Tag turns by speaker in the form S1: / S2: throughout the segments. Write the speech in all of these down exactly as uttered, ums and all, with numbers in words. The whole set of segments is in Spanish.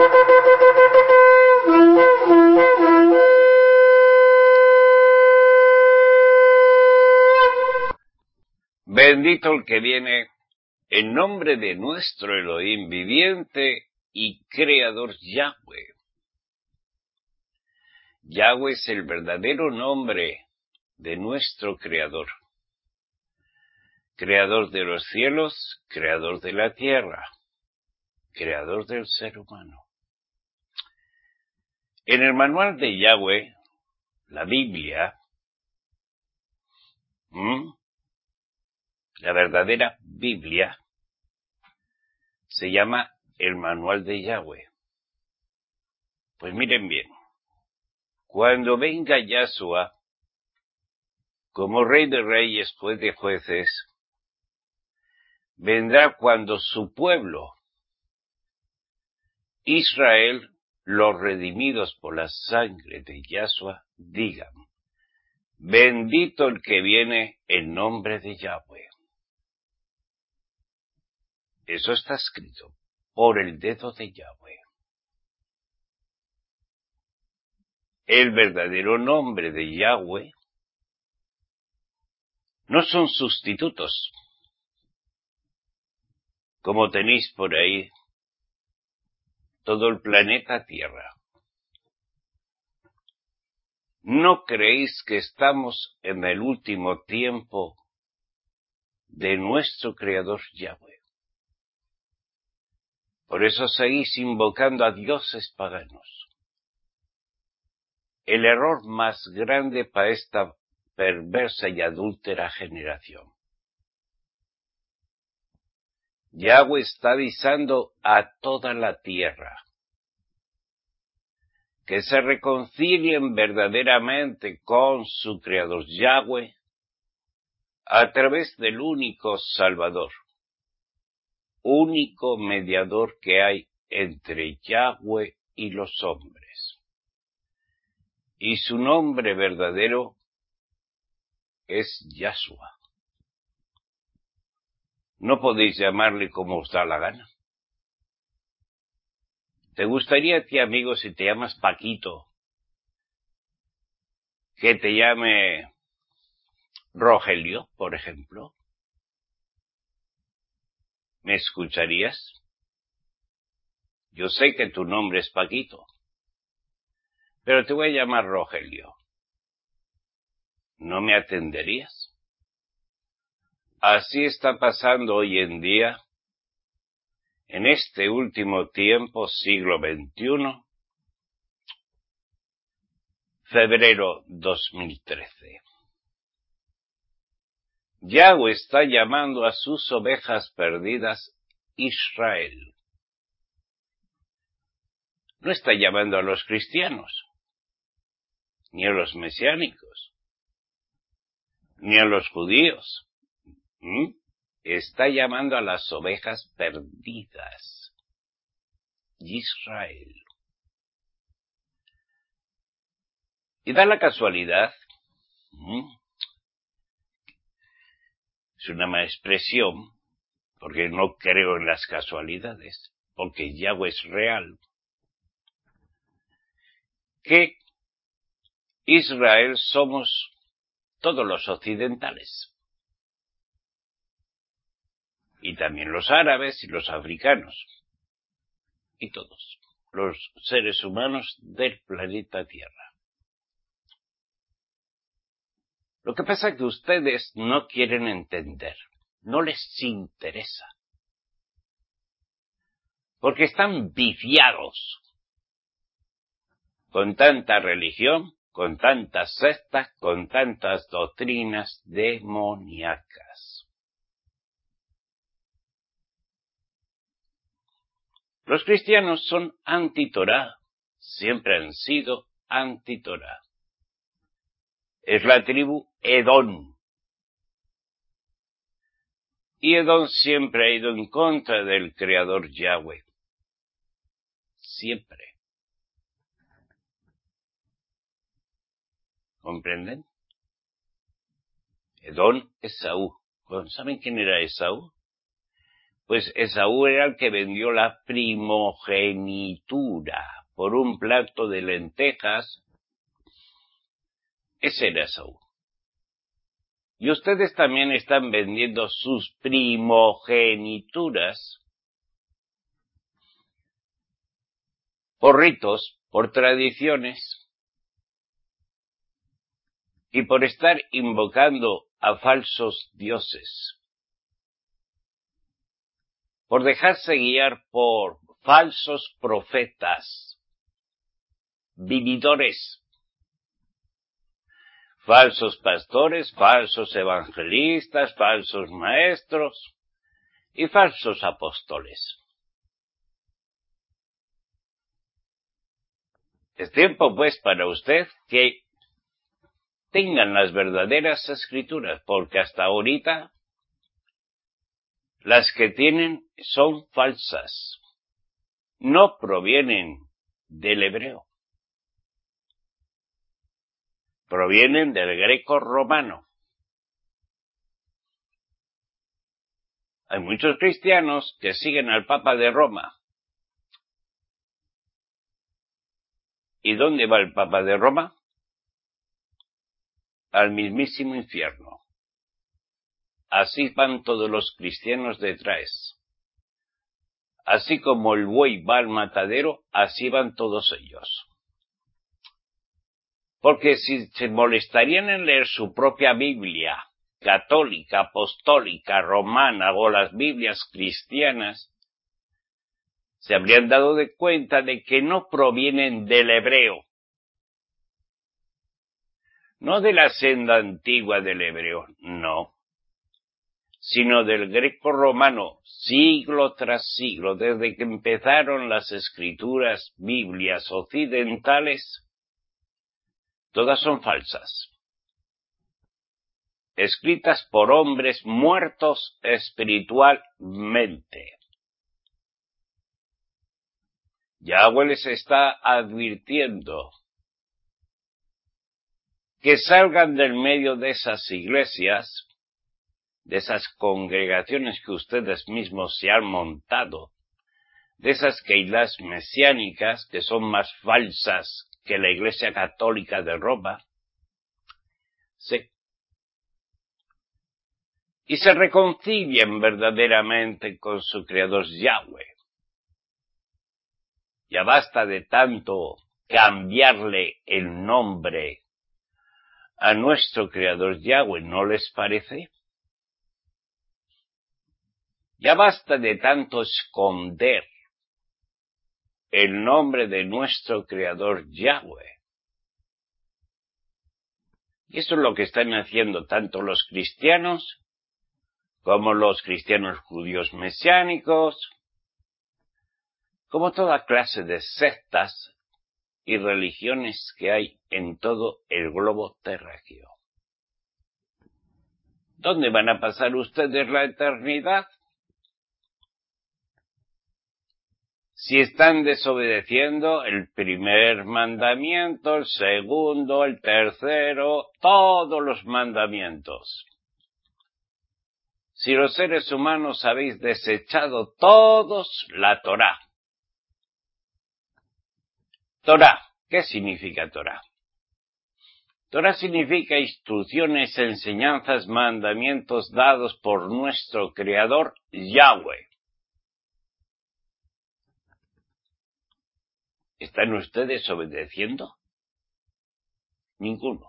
S1: Bendito el que viene en nombre de nuestro Elohim viviente y creador Yahweh. Yahweh es el verdadero nombre de nuestro creador. Creador de los cielos, creador de la tierra, creador del ser humano. En el manual de Yahweh, la Biblia, ¿m? la verdadera Biblia, se llama el manual de Yahweh. Pues miren bien, cuando venga Yahshua, como Rey de Reyes, Juez de Jueces, vendrá cuando su pueblo, Israel, los redimidos por la sangre de Yahshua, digan, bendito el que viene en nombre de Yahweh. Eso está escrito por el dedo de Yahweh. El verdadero nombre de Yahweh no son sustitutos, como tenéis por ahí todo el planeta Tierra. ¿No creéis que estamos en el último tiempo de nuestro Creador Yahweh? Por eso seguís invocando a dioses paganos. El error más grande para esta perversa y adúltera generación. Yahweh está avisando a toda la tierra que se reconcilien verdaderamente con su Creador Yahweh a través del único Salvador, único mediador que hay entre Yahweh y los hombres. Y su nombre verdadero es Yahshua. No podéis llamarle como os da la gana. ¿Te gustaría a ti, amigo, si te llamas Paquito, que te llame Rogelio, por ejemplo? ¿Me escucharías? Yo sé que tu nombre es Paquito, pero te voy a llamar Rogelio. ¿No me atenderías? Así está pasando hoy en día, en este último tiempo, siglo veintiuno, febrero dos mil trece. Yahweh está llamando a sus ovejas perdidas Israel. No está llamando a los cristianos, ni a los mesiánicos, ni a los judíos. ¿Mm? Está llamando a las ovejas perdidas, Israel. Y da la casualidad, ¿Mm? es una mala expresión, porque no creo en las casualidades, porque Yahweh es real, que Israel somos todos los occidentales. Y también los árabes y los africanos. Y todos los seres humanos del planeta Tierra. Lo que pasa es que ustedes no quieren entender. No les interesa. Porque están viciados con tanta religión, con tantas sectas, con tantas doctrinas demoníacas. Los cristianos son anti-Torá, siempre han sido anti-Torá. Es la tribu Edom. Y Edom siempre ha ido en contra del Creador Yahweh. Siempre. ¿Comprenden? Edom es Esaú. ¿Saben quién era Esaú? Pues Esaú era el que vendió la primogenitura por un plato de lentejas. Ese era Esaú. Y ustedes también están vendiendo sus primogenituras por ritos, por tradiciones y por estar invocando a falsos dioses, por dejarse guiar por falsos profetas, vividores, falsos pastores, falsos evangelistas, falsos maestros y falsos apóstoles. Es tiempo, pues, para usted que tengan las verdaderas escrituras, porque hasta ahorita las que tienen son falsas, no provienen del hebreo, provienen del greco romano. Hay muchos cristianos que siguen al Papa de Roma. ¿Y dónde va el Papa de Roma? Al mismísimo infierno. Así van todos los cristianos detrás. Así como el buey va al matadero, así van todos ellos. Porque si se molestarían en leer su propia Biblia, católica, apostólica, romana o las Biblias cristianas, se habrían dado de cuenta de que no provienen del hebreo, no de la senda antigua del hebreo, no, sino del greco romano, siglo tras siglo, desde que empezaron las escrituras Biblias occidentales, todas son falsas, escritas por hombres muertos espiritualmente. Yahweh les está advirtiendo que salgan del medio de esas iglesias, de esas congregaciones que ustedes mismos se han montado, de esas keilas mesiánicas que son más falsas que la Iglesia Católica de Roma, sí, y se reconcilien verdaderamente con su Creador Yahweh. Ya basta de tanto cambiarle el nombre a nuestro Creador Yahweh, ¿no les parece? Ya basta de tanto esconder el nombre de nuestro Creador Yahweh. Y eso es lo que están haciendo tanto los cristianos como los cristianos judíos mesiánicos, como toda clase de sectas y religiones que hay en todo el globo terráqueo. ¿Dónde van a pasar ustedes la eternidad? Si están desobedeciendo el primer mandamiento, el segundo, el tercero, todos los mandamientos. Si los seres humanos habéis desechado todos la Torá. Torá, ¿qué significa Torá? Torá significa instrucciones, enseñanzas, mandamientos dados por nuestro Creador Yahweh. ¿Están ustedes obedeciendo? Ninguno.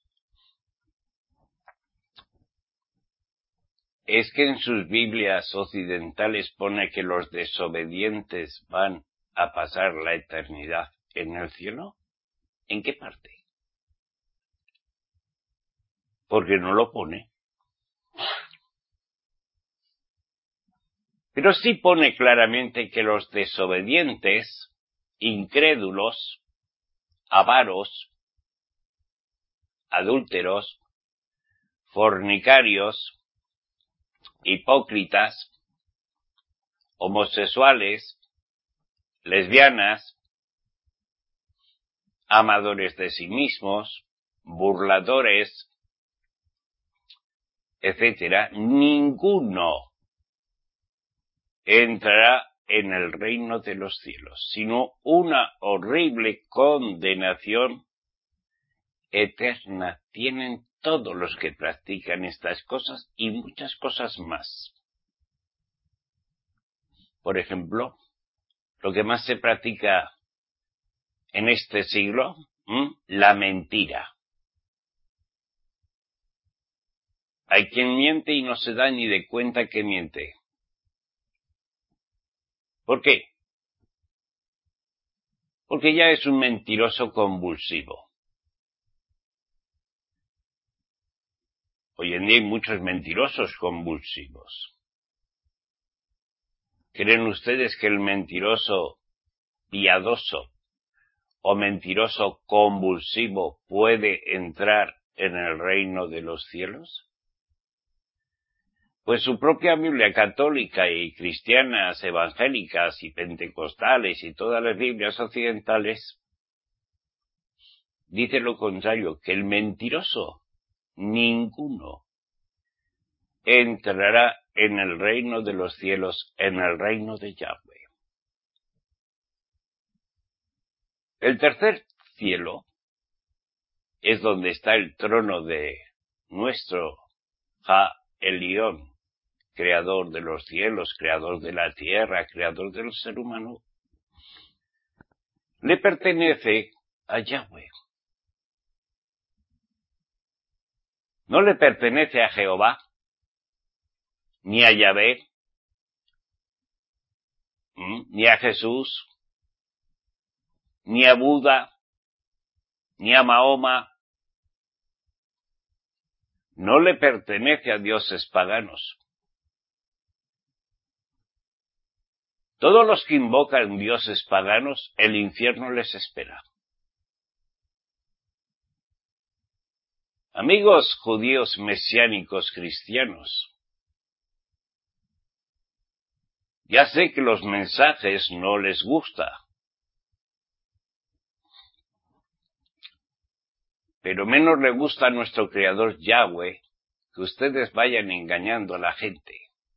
S1: ¿Es que en sus Biblias occidentales pone que los desobedientes van a pasar la eternidad en el cielo? ¿En qué parte? Porque no lo pone. Pero sí pone claramente que los desobedientes, incrédulos, avaros, adúlteros, fornicarios, hipócritas, homosexuales, lesbianas, amadores de sí mismos, burladores, etcétera, ninguno entrará en el reino de los cielos, sino una horrible condenación eterna tienen todos los que practican estas cosas y muchas cosas más. Por ejemplo, lo que más se practica en este siglo, ¿m? la mentira. Hay quien miente y no se da ni de cuenta que miente. ¿Por qué? Porque ya es un mentiroso convulsivo. Hoy en día hay muchos mentirosos convulsivos. ¿Creen ustedes que el mentiroso piadoso o mentiroso convulsivo puede entrar en el reino de los cielos? Pues su propia Biblia católica y cristianas, evangélicas y pentecostales y todas las Biblias occidentales dice lo contrario, que el mentiroso, ninguno, entrará en el reino de los cielos, en el reino de Yahweh. El tercer cielo es donde está el trono de nuestro Ja Elión, creador de los cielos, creador de la tierra, creador del ser humano. Le pertenece a Yahweh. No le pertenece a Jehová, ni a Yahvé, ni a Jesús, ni a Buda, ni a Mahoma. No le pertenece a dioses paganos. Todos los que invocan dioses paganos, el infierno les espera. Amigos judíos mesiánicos cristianos, ya sé que los mensajes no les gusta, pero menos le gusta a nuestro Creador Yahweh que ustedes vayan engañando a la gente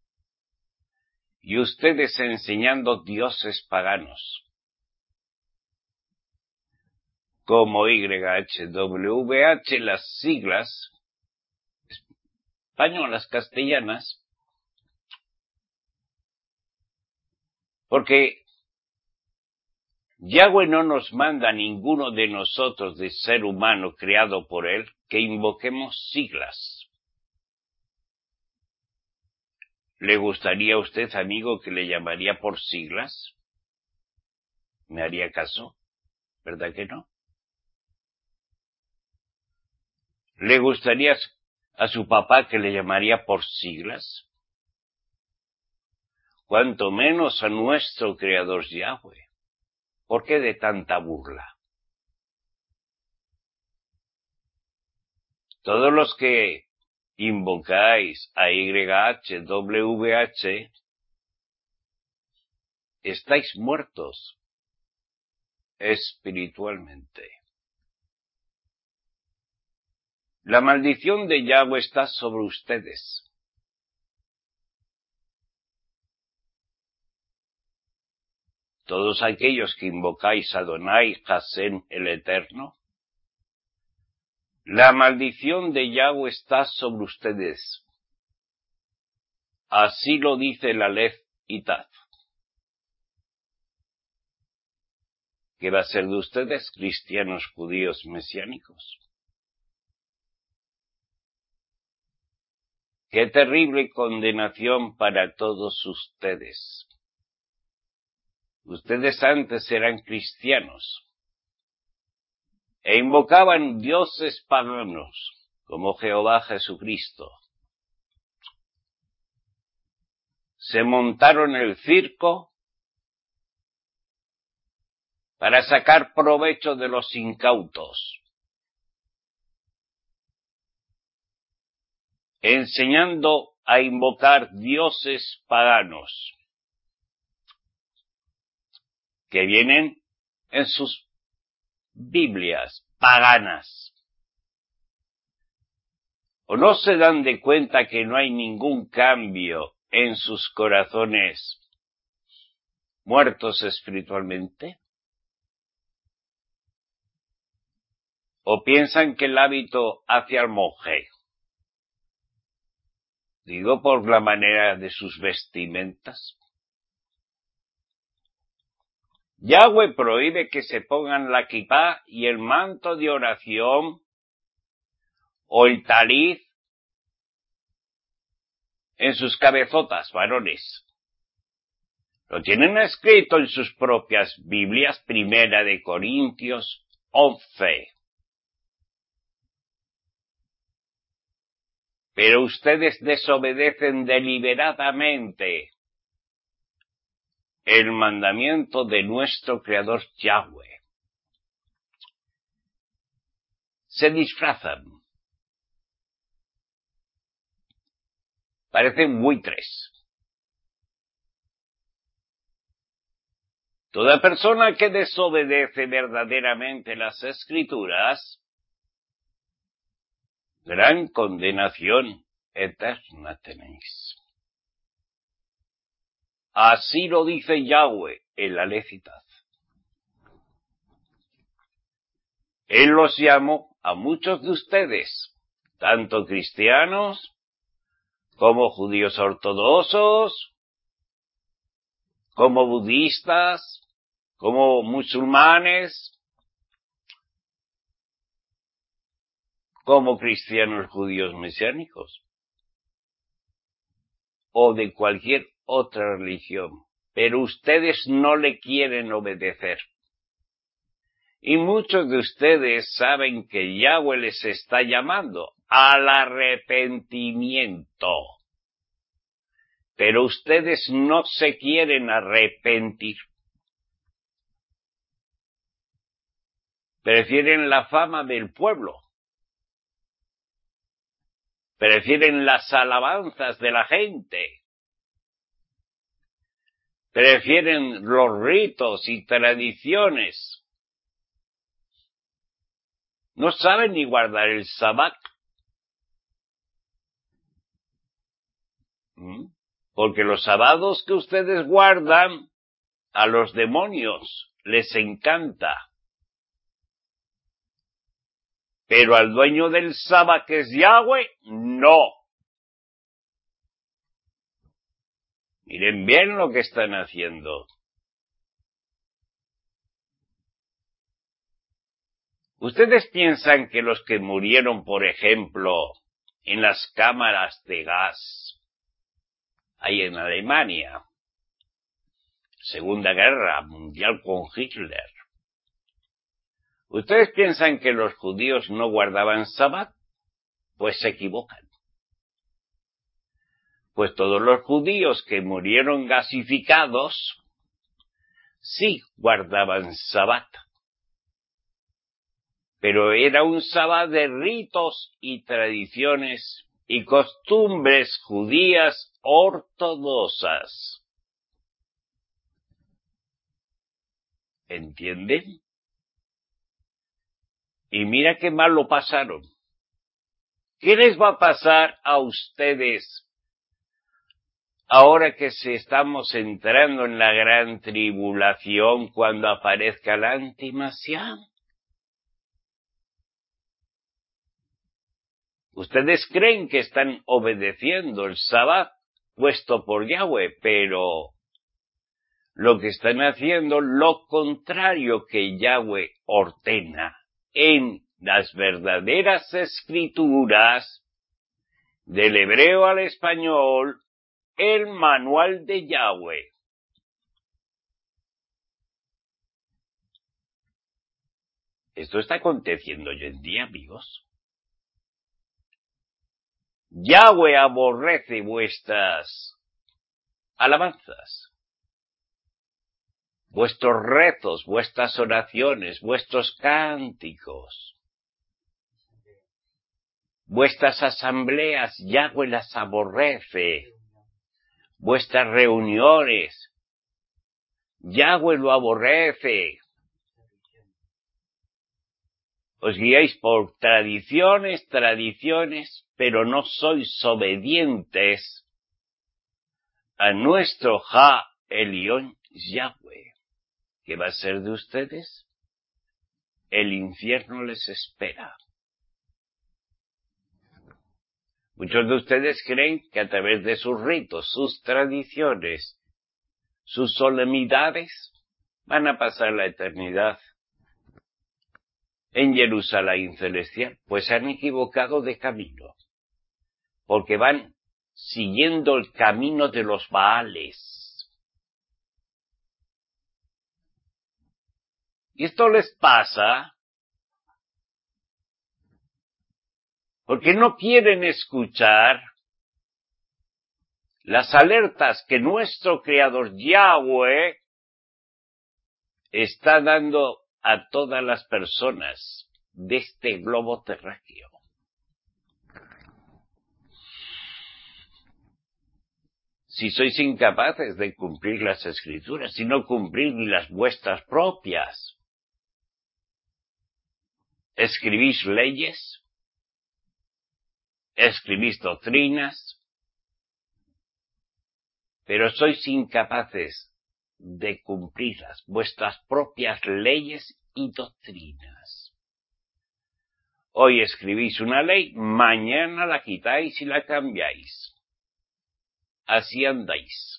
S1: y ustedes enseñando dioses paganos como Y H W H, las siglas españolas, castellanas, porque Yahweh no nos manda a ninguno de nosotros, de ser humano creado por Él, que invoquemos siglas. ¿Le gustaría a usted, amigo, que le llamaría por siglas? ¿Me haría caso? ¿Verdad que no? ¿Le gustaría a su papá que le llamaría por siglas? Cuanto menos a nuestro Creador Yahweh. ¿Por qué de tanta burla? Todos los que invocáis a Y H W H estáis muertos espiritualmente. La maldición de Yahweh está sobre ustedes. Todos aquellos que invocáis a Adonai Hashem el Eterno, la maldición de Yahweh está sobre ustedes. Así lo dice el Aleph y Tat. ¿Qué va a ser de ustedes, cristianos judíos mesiánicos? ¡Qué terrible condenación para todos ustedes! Ustedes antes eran cristianos e invocaban dioses paganos como Jehová Jesucristo. Se montaron el circo para sacar provecho de los incautos, enseñando a invocar dioses paganos que vienen en sus Biblias paganas. ¿O no se dan de cuenta que no hay ningún cambio en sus corazones muertos espiritualmente? ¿O piensan que el hábito hacia el monje, digo por la manera de sus vestimentas? Yahweh prohíbe que se pongan la kipá y el manto de oración o el talit en sus cabezotas, varones. Lo tienen escrito en sus propias Biblias, Primera de Corintios once. Pero ustedes desobedecen deliberadamente el mandamiento de nuestro Creador Yahweh. Se disfrazan. Parecen buitres. Toda persona que desobedece verdaderamente las Escrituras, gran condenación eterna tenéis. Así lo dice Yahweh en la Levitat. Él los llamó a muchos de ustedes, tanto cristianos como judíos ortodoxos, como budistas, como musulmanes, como cristianos judíos mesiánicos, o de cualquier otra religión. Pero ustedes no le quieren obedecer. Y muchos de ustedes saben que Yahweh les está llamando al arrepentimiento. Pero ustedes no se quieren arrepentir. Prefieren la fama del pueblo. Prefieren las alabanzas de la gente. Prefieren los ritos y tradiciones. No saben ni guardar el Sabbat. ¿Mm? Porque los sábados que ustedes guardan, a los demonios les encanta. Pero al dueño del Sabbat, que es Yahweh, no. Miren bien lo que están haciendo. ¿Ustedes piensan que los que murieron, por ejemplo, en las cámaras de gas, ahí en Alemania, Segunda Guerra Mundial con Hitler, ¿ustedes piensan que los judíos no guardaban Sabbat? Pues se equivocan. Pues todos los judíos que murieron gasificados, sí guardaban Sabbat. Pero era un Sabbat de ritos y tradiciones y costumbres judías ortodoxas. ¿Entienden? Y mira qué mal lo pasaron. ¿Qué les va a pasar a ustedes ahora que se estamos entrando en la gran tribulación cuando aparezca el antimasián? Ustedes creen que están obedeciendo el Sabbat puesto por Yahweh, pero lo que están haciendo lo contrario que Yahweh ordena en las verdaderas escrituras, del hebreo al español, el manual de Yahweh. Esto está aconteciendo hoy en día, amigos. Yahweh aborrece vuestras alabanzas, vuestros rezos, vuestras oraciones, vuestros cánticos, vuestras asambleas. Yahweh las aborrece, vuestras reuniones. Yahweh lo aborrece. Os guiáis por tradiciones, tradiciones, pero no sois obedientes a nuestro Ja Elión Yahweh. ¿Qué va a ser de ustedes? El infierno les espera. Muchos de ustedes creen que a través de sus ritos, sus tradiciones, sus solemnidades, van a pasar la eternidad en Jerusalén celestial. Pues se han equivocado de camino, porque van siguiendo el camino de los Baales. Y esto les pasa porque no quieren escuchar las alertas que nuestro Creador Yahweh está dando a todas las personas de este globo terráqueo. Si sois incapaces de cumplir las Escrituras, si no cumplís ni las vuestras propias, escribís leyes, escribís doctrinas, pero sois incapaces de cumplirlas, vuestras propias leyes y doctrinas. Hoy escribís una ley, mañana la quitáis y la cambiáis. Así andáis.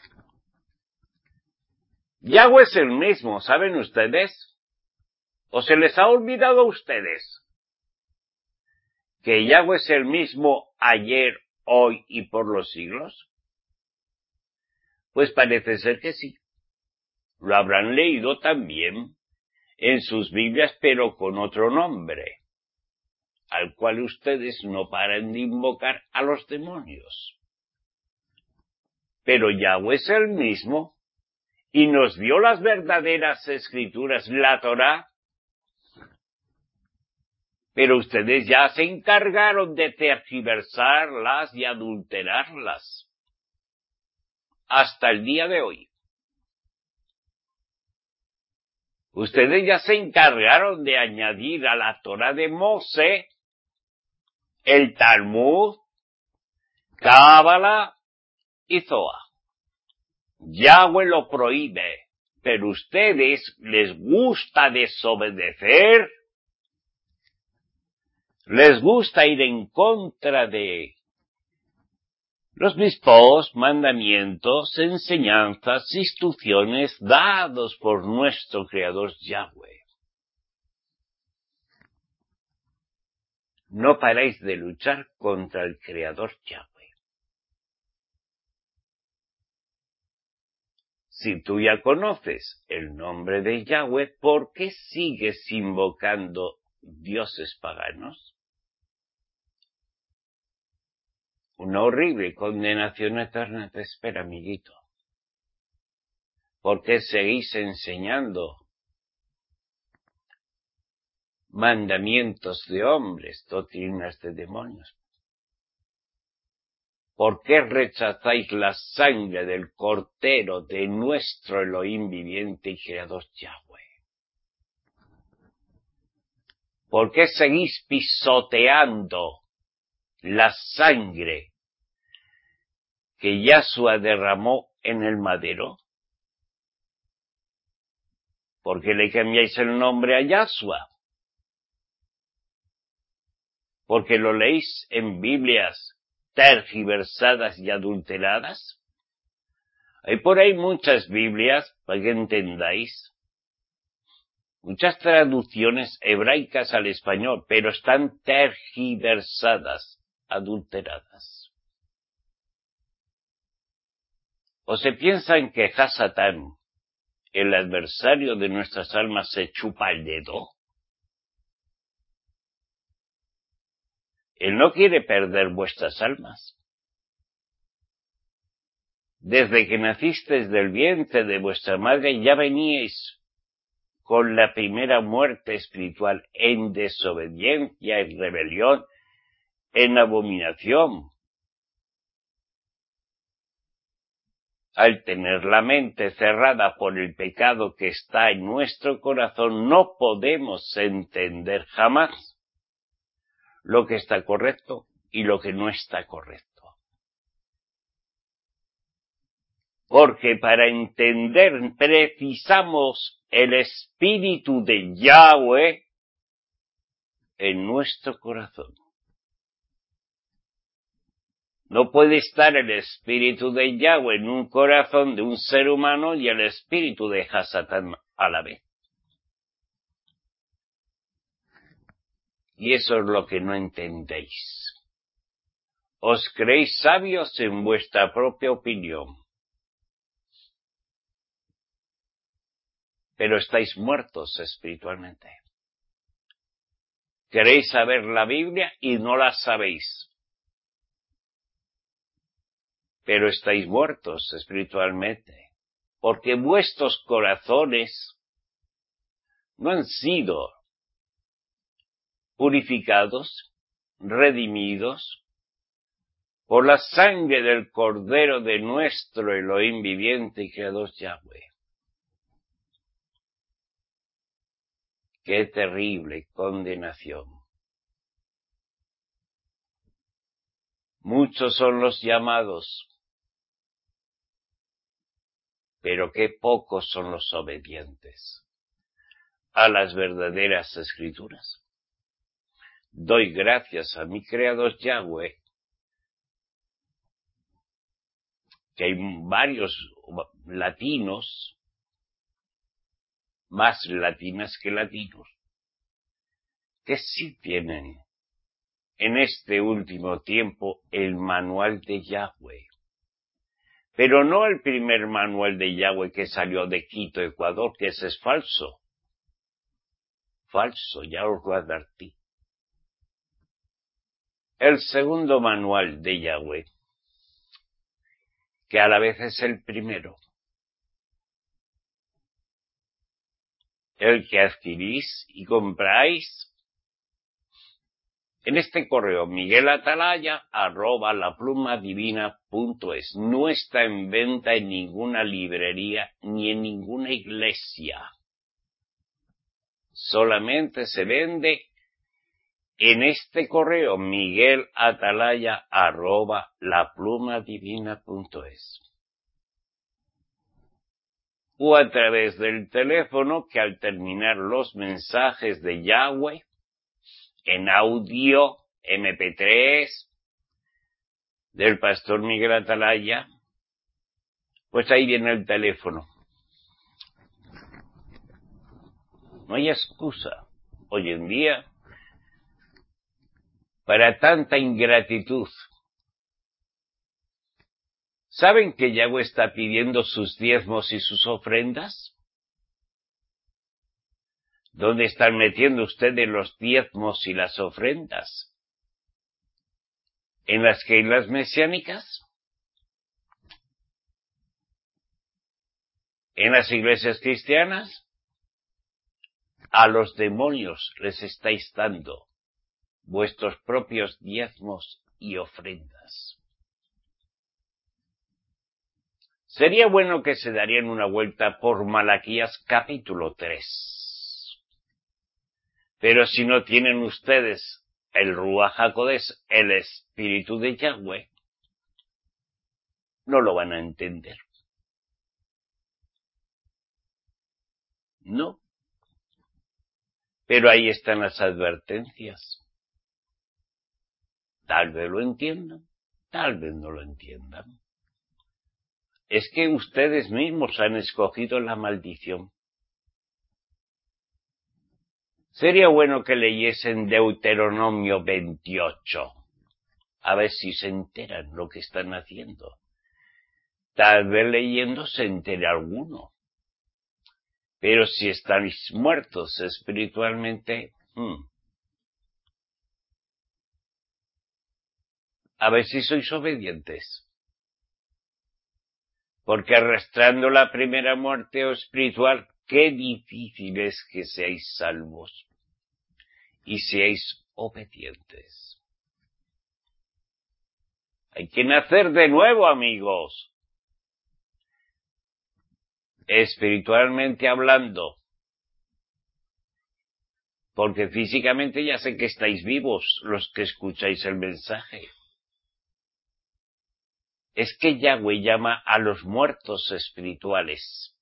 S1: Yahweh es el mismo, ¿saben ustedes? ¿O se les ha olvidado a ustedes que Yahweh es el mismo ayer, hoy y por los siglos? Pues parece ser que sí. Lo habrán leído también en sus Biblias, pero con otro nombre, al cual ustedes no paran de invocar a los demonios. Pero Yahweh es el mismo y nos dio las verdaderas Escrituras, la Torá. Pero ustedes ya se encargaron de tergiversarlas y adulterarlas. Hasta el día de hoy. Ustedes ya se encargaron de añadir a la Torá de Moshe el Talmud, Cábala y Zohar. Yahweh lo prohíbe, pero ustedes les gusta desobedecer. Les gusta ir en contra de los mismos mandamientos, enseñanzas, instrucciones dados por nuestro Creador Yahweh. No paráis de luchar contra el Creador Yahweh. Si tú ya conoces el nombre de Yahweh, ¿por qué sigues invocando dioses paganos? Una horrible condenación eterna te espera, amiguito. ¿Por qué seguís enseñando mandamientos de hombres, doctrinas de demonios? ¿Por qué rechazáis la sangre del Cordero de nuestro Elohim viviente y Creador Yahweh? ¿Por qué seguís pisoteando la sangre que Yahshua derramó en el madero? ¿Por qué le cambiáis el nombre a Yahshua? ¿Porque lo leéis en Biblias tergiversadas y adulteradas? Hay por ahí muchas Biblias, para que entendáis, muchas traducciones hebraicas al español, pero están tergiversadas, adulteradas. ¿O se piensan que Hasatán, el adversario de nuestras almas, se chupa el dedo? Él no quiere perder vuestras almas. Desde que nacisteis del vientre de vuestra madre ya veníais con la primera muerte espiritual en desobediencia, en rebelión, en abominación. Al tener la mente cerrada por el pecado que está en nuestro corazón, no podemos entender jamás lo que está correcto y lo que no está correcto. Porque para entender precisamos el espíritu de Yahweh en nuestro corazón. No puede estar el espíritu de Yahweh en un corazón de un ser humano y el espíritu de Hasatán a la vez. Y eso es lo que no entendéis. Os creéis sabios en vuestra propia opinión, pero estáis muertos espiritualmente. Queréis saber la Biblia y no la sabéis, pero estáis muertos espiritualmente, porque vuestros corazones no han sido purificados, redimidos, por la sangre del Cordero de nuestro Elohim viviente y creador Yahweh. ¡Qué terrible condenación! Muchos son los llamados, pero qué pocos son los obedientes a las verdaderas Escrituras. Doy gracias a mi Creador Yahweh, que hay varios latinos, más latinas que latinos, que sí tienen en este último tiempo el manual de Yahweh. Pero no el primer manual de Yahweh que salió de Quito, Ecuador, que ese es falso. Falso, ya os lo advertí. El segundo manual de Yahweh, que a la vez es el primero, el que adquirís y compráis en este correo miguelatalaya arroba laplumadivina.es. No está en venta en ninguna librería ni en ninguna iglesia. Solamente se vende en este correo miguelatalaya arroba laplumadivina.es. O a través del teléfono que al terminar los mensajes de Yahweh en audio eme pe tres del pastor Miguel Atalaya, pues ahí viene el teléfono. No hay excusa hoy en día para tanta ingratitud. ¿Saben que Yahweh está pidiendo sus diezmos y sus ofrendas? ¿Dónde están metiendo ustedes los diezmos y las ofrendas? ¿En las keilas mesiánicas? ¿En las iglesias cristianas? A los demonios les estáis dando vuestros propios diezmos y ofrendas. Sería bueno que se darían una vuelta por Malaquías capítulo tres. Pero si no tienen ustedes el Ruach HaKodesh, el Espíritu de Yahweh, no lo van a entender. No. Pero ahí están las advertencias. Tal vez lo entiendan, tal vez no lo entiendan. Es que ustedes mismos han escogido la maldición. Sería bueno que leyesen Deuteronomio veintiocho, a ver si se enteran lo que están haciendo. Tal vez leyendo se entere alguno. Pero si estáis muertos espiritualmente, hmm, a ver si sois obedientes. Porque arrastrando la primera muerte espiritual, qué difícil es que seáis salvos y seáis obedientes. Hay que nacer de nuevo, amigos. Espiritualmente hablando. Porque físicamente ya sé que estáis vivos los que escucháis el mensaje. es que Yahweh llama a los muertos espirituales.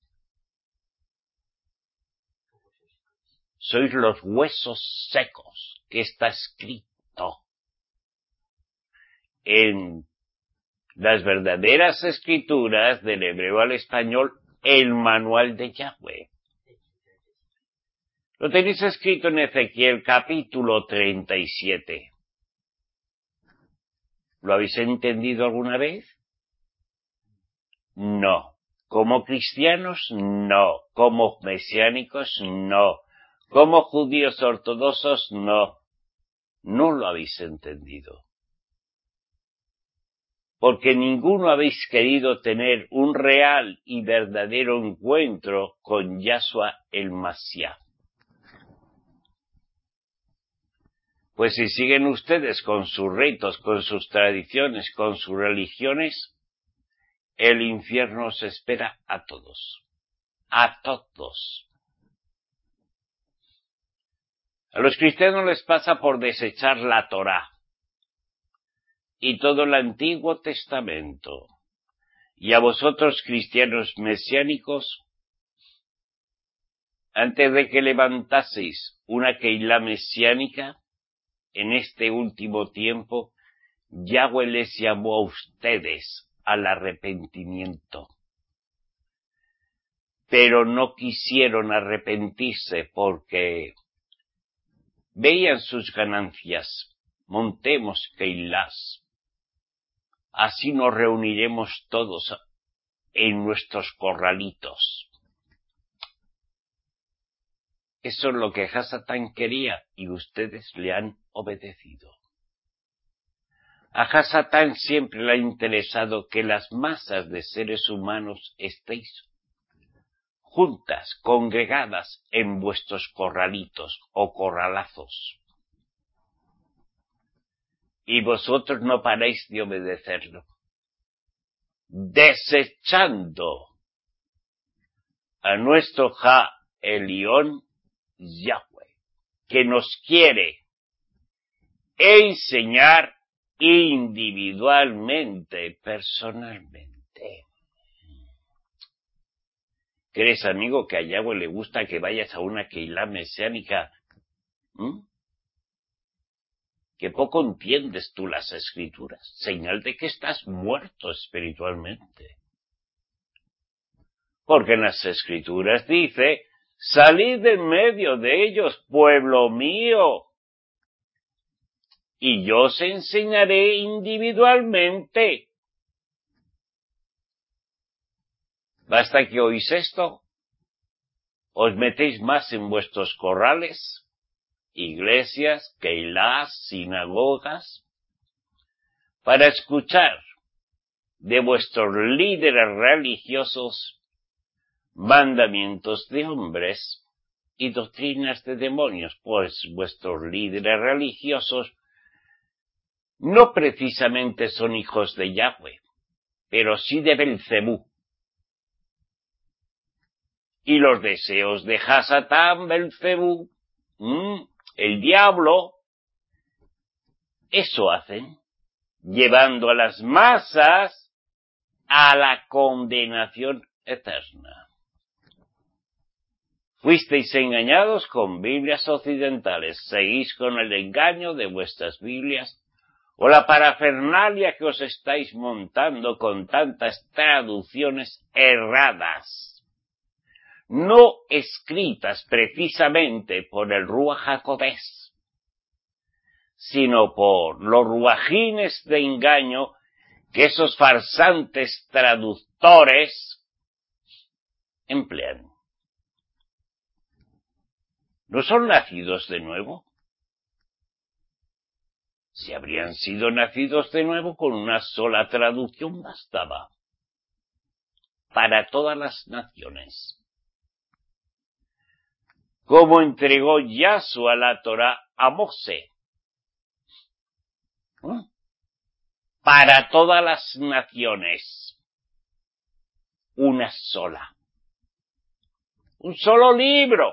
S1: Sois los huesos secos, que está escrito en las verdaderas escrituras del hebreo al español, el manual de Yahweh. Lo tenéis escrito en Ezequiel capítulo treinta y siete. ¿Lo habéis entendido alguna vez? No. Como cristianos, no. Como mesiánicos, no. Como judíos ortodoxos, no. No lo habéis entendido. Porque ninguno habéis querido tener un real y verdadero encuentro con Yahshua el Mashiach. Pues si siguen ustedes con sus ritos, con sus tradiciones, con sus religiones, el infierno os espera a todos. A todos. A los cristianos les pasa por desechar la Torá y todo el Antiguo Testamento. Y a vosotros, cristianos mesiánicos, antes de que levantaseis una Keilah mesiánica, en este último tiempo, Yahweh les llamó a ustedes al arrepentimiento. Pero no quisieron arrepentirse porque veían sus ganancias. Montemos Keilás. Así nos reuniremos todos en nuestros corralitos. Eso es lo que Hasatán quería y ustedes le han obedecido. A Hasatán siempre le ha interesado que las masas de seres humanos estéis juntas, congregadas en vuestros corralitos o corralazos. Y vosotros no paráis de obedecerlo, desechando a nuestro Ja Elión Yahweh, que nos quiere enseñar individualmente, personalmente. ¿Crees, amigo, que a Yahweh le gusta que vayas a una Keilah mesiánica? ¿Mm? Que poco entiendes tú las escrituras, señal de que estás muerto espiritualmente. Porque en las escrituras dice, salid de en medio de ellos, pueblo mío, y yo os enseñaré individualmente. Basta que oís esto, os metéis más en vuestros corrales, iglesias, keilás, sinagogas, para escuchar de vuestros líderes religiosos mandamientos de hombres y doctrinas de demonios, pues vuestros líderes religiosos no precisamente son hijos de Yahweh, pero sí de Belcebú. Y los deseos de Hasatán, Belcebú, mmm, el diablo, eso hacen, llevando a las masas a la condenación eterna. Fuisteis engañados con Biblias occidentales, seguís con el engaño de vuestras Biblias, o la parafernalia que os estáis montando con tantas traducciones erradas, no escritas precisamente por el Ruach HaKodesh, sino por los ruajines de engaño que esos farsantes traductores emplean. ¿No son nacidos de nuevo? Si habrían sido nacidos de nuevo, con una sola traducción bastaba para todas las naciones. Como entregó Yahshua la Torá a Mosé, ¿eh? Para todas las naciones, una sola, un solo libro.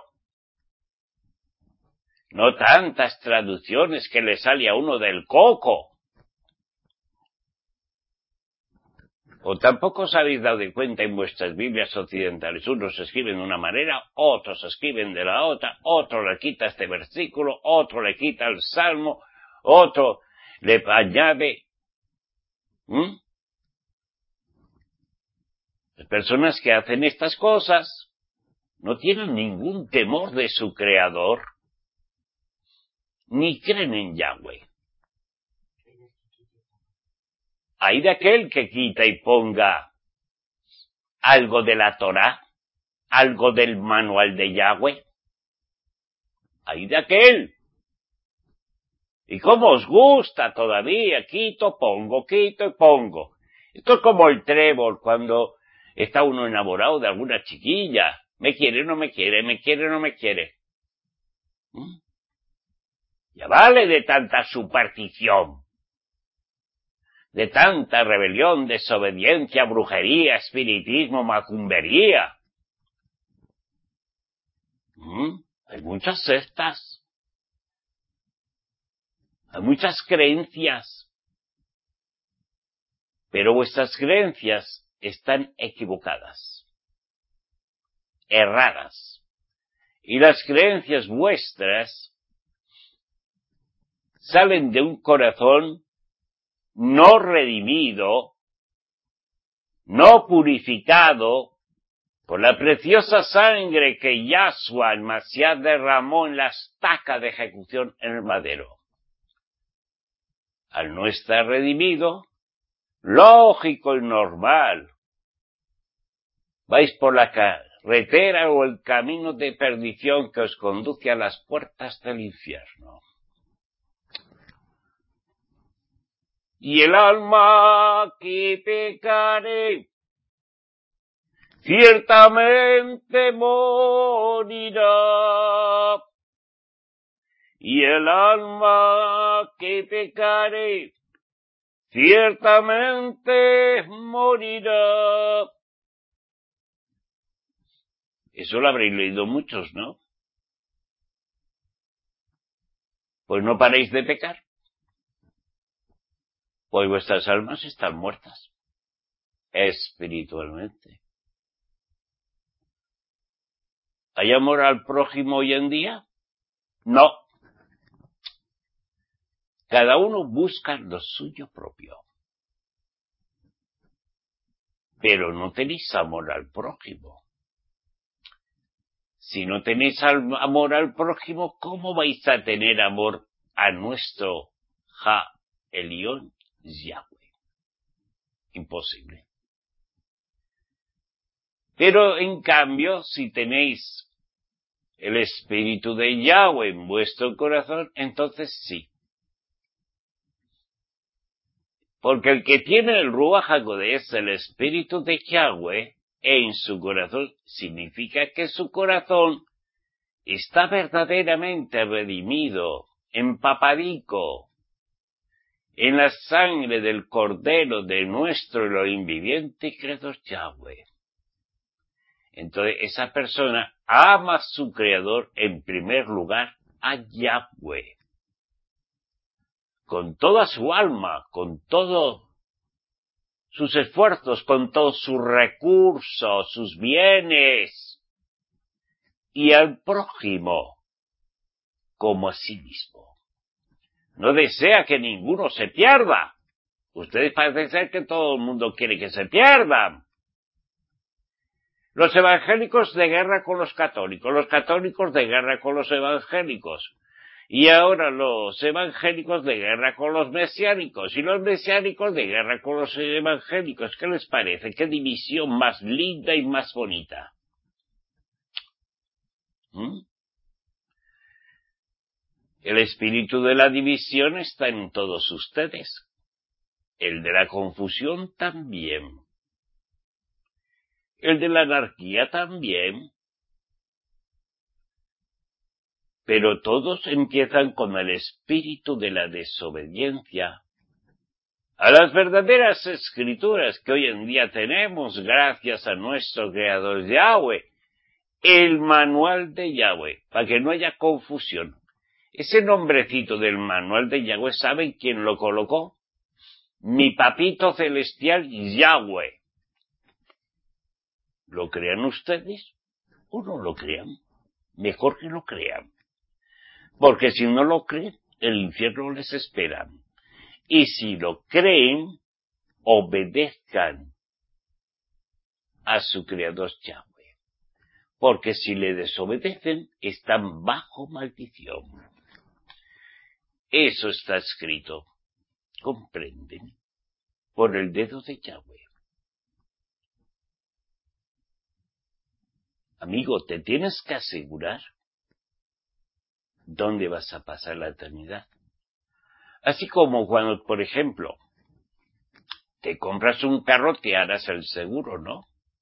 S1: No tantas traducciones que le sale a uno del coco. O tampoco os habéis dado de cuenta en vuestras Biblias occidentales. Unos escriben de una manera, otros escriben de la otra, otro le quita este versículo, otro le quita el salmo, otro le añade. ¿Mm? Las personas que hacen estas cosas no tienen ningún temor de su Creador, ni creen en Yahweh. Hay de aquel que quita y ponga algo de la Torá, algo del manual de Yahweh. Hay de aquel. ¿Y cómo os gusta todavía? Quito, pongo, quito y pongo. Esto es como el trébol cuando está uno enamorado de alguna chiquilla. Me quiere, no me quiere, me quiere, no me quiere. ¿Mm? Ya vale de tanta superstición, de tanta rebelión, desobediencia, brujería, espiritismo, macumbería. ¿Mm? Hay muchas sectas. Hay muchas creencias. Pero vuestras creencias están equivocadas, erradas. Y las creencias vuestras salen de un corazón no redimido, no purificado por la preciosa sangre que Yahshua el Mashiach derramó en la estaca de ejecución en el madero. Al no estar redimido, lógico y normal, vais por la carretera o el camino de perdición que os conduce a las puertas del infierno. Y el alma que pecare, ciertamente morirá. Y el alma que pecare, ciertamente morirá. Eso lo habréis leído muchos, ¿no? Pues no paréis de pecar. Pues vuestras almas están muertas, espiritualmente. ¿Hay amor al prójimo hoy en día? No. Cada uno busca lo suyo propio. Pero no tenéis amor al prójimo. Si no tenéis amor al prójimo, ¿cómo vais a tener amor a nuestro Ja Elión Yahweh? Imposible. Pero en cambio, si tenéis el espíritu de Yahweh en vuestro corazón, entonces sí. Porque el que tiene el Ruach HaKodesh, el espíritu de Yahweh, en su corazón, significa que su corazón está verdaderamente redimido, empapadico, en la sangre del Cordero de nuestro Elohim viviente y creador Yahweh. Entonces esa persona ama a su Creador en primer lugar, a Yahweh. Con toda su alma, con todos sus esfuerzos, con todos sus recursos, sus bienes, y al prójimo como a sí mismo. No desea que ninguno se pierda. Ustedes parece ser que todo el mundo quiere que se pierdan. Los evangélicos de guerra con los católicos, los católicos de guerra con los evangélicos. Y ahora los evangélicos de guerra con los mesiánicos y los mesiánicos de guerra con los evangélicos. ¿Qué les parece? ¿Qué división más linda y más bonita? ¿Mm? El espíritu de la división está en todos ustedes. El de la confusión también. El de la anarquía también. Pero todos empiezan con el espíritu de la desobediencia a las verdaderas escrituras que hoy en día tenemos gracias a nuestro Creador Yahweh, el manual de Yahweh, para que no haya confusión. Ese nombrecito del manual de Yahweh, ¿saben quién lo colocó? mi papito celestial Yahweh. ¿Lo crean ustedes o no lo crean? Mejor que lo crean. Porque si no lo creen, el infierno les espera. Y si lo creen, obedezcan a su Creador Yahweh. Porque si le desobedecen, están bajo maldición. Eso está escrito, comprenden, por el dedo de Yahweh. Amigo, te tienes que asegurar dónde vas a pasar la eternidad. Así como cuando, por ejemplo, te compras un carro, te harás el seguro, ¿no?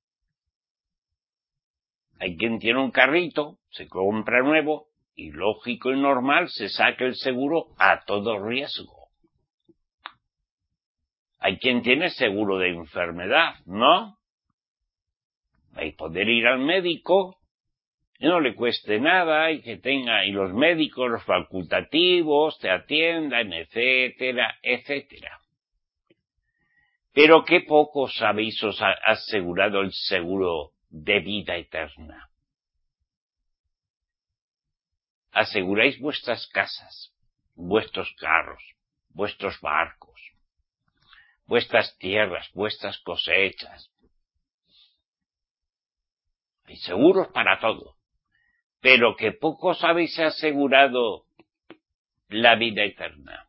S1: Hay quien tiene un carrito, se compra nuevo, y lógico y normal se saca el seguro a todo riesgo. Hay quien tiene seguro de enfermedad, ¿no? Hay poder ir al médico, y no le cueste nada, y que tenga, y los médicos, los facultativos, te atiendan, etcétera, etcétera. Pero qué pocos habéis os asegurado el seguro de vida eterna. Aseguráis vuestras casas, vuestros carros, vuestros barcos, vuestras tierras, vuestras cosechas. Hay seguros para todo, pero que pocos habéis asegurado la vida eterna.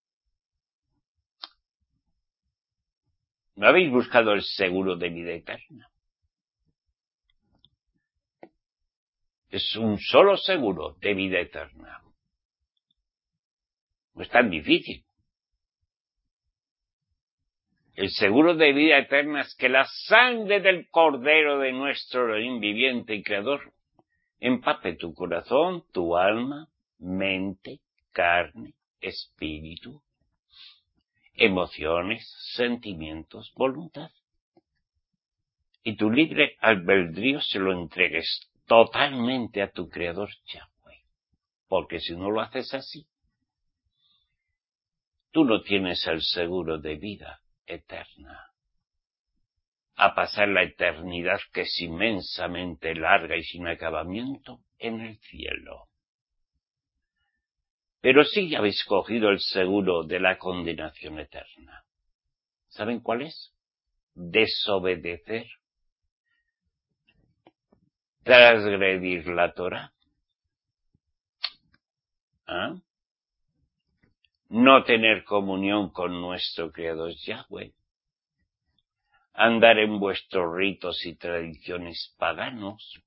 S1: ¿No habéis buscado el seguro de vida eterna? Es un solo seguro de vida eterna. No es tan difícil. El seguro de vida eterna es que la sangre del Cordero de nuestro Elohim viviente y Creador empape tu corazón, tu alma, mente, carne, espíritu, emociones, sentimientos, voluntad. Y tu libre albedrío se lo entregues totalmente a tu Creador Yahweh. Porque si no lo haces así, tú no tienes el seguro de vida eterna. A pasar la eternidad, que es inmensamente larga y sin acabamiento, en el cielo. Pero sí ya habéis cogido el seguro de la condenación eterna. ¿Saben cuál es? Desobedecer, transgredir la Torá, ¿ah? No tener comunión con nuestro Creador Yahweh, andar en vuestros ritos y tradiciones paganos,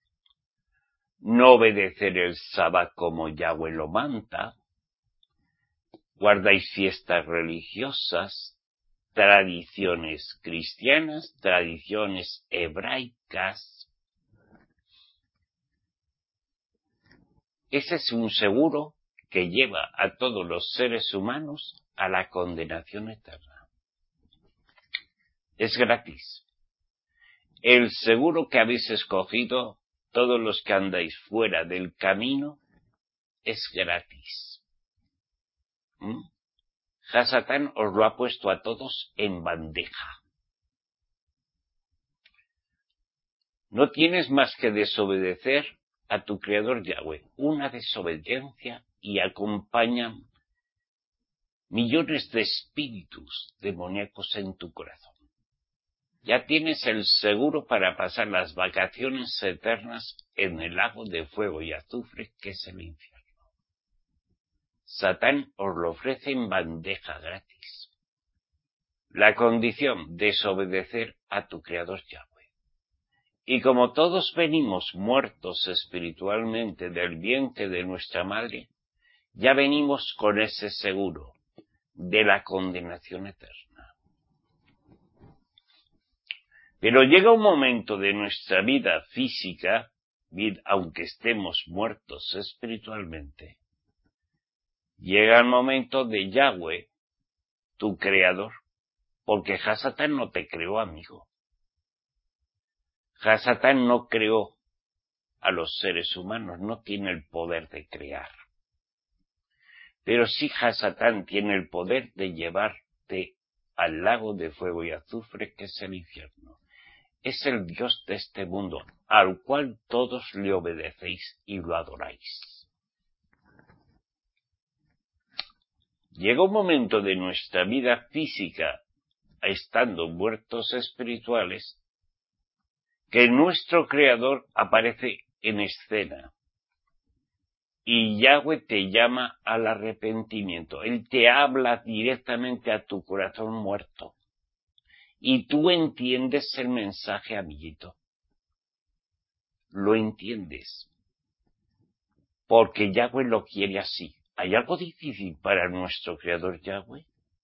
S1: no obedecer el Sabbat como Yahweh lo manda, guardáis fiestas religiosas, tradiciones cristianas, tradiciones hebraicas. Ese es un seguro que lleva a todos los seres humanos a la condenación eterna. Es gratis. El seguro que habéis escogido, todos los que andáis fuera del camino, es gratis. ¿Mm? Hasatán os lo ha puesto a todos en bandeja. No tienes más que desobedecer a tu Creador Yahweh. Una desobediencia y acompañan millones de espíritus demoníacos en tu corazón. Ya tienes el seguro para pasar las vacaciones eternas en el lago de fuego y azufre que es el infierno. Satán os lo ofrece en bandeja gratis. La condición, desobedecer a tu Creador Yahweh. Y como todos venimos muertos espiritualmente del vientre de nuestra madre, ya venimos con ese seguro de la condenación eterna. Pero llega un momento de nuestra vida física, aunque estemos muertos espiritualmente, llega el momento de Yahweh, tu Creador, porque Hasatán no te creó, amigo. Hasatán no creó a los seres humanos, no tiene el poder de crear. Pero sí Hasatán tiene el poder de llevarte al lago de fuego y azufre que es el infierno. Es el Dios de este mundo, al cual todos le obedecéis y lo adoráis. Llega un momento de nuestra vida física, estando muertos espirituales, que nuestro Creador aparece en escena. Y Yahweh te llama al arrepentimiento. Él te habla directamente a tu corazón muerto. Y tú entiendes el mensaje, amiguito. Lo entiendes. Porque Yahweh lo quiere así. ¿Hay algo difícil para nuestro Creador Yahweh?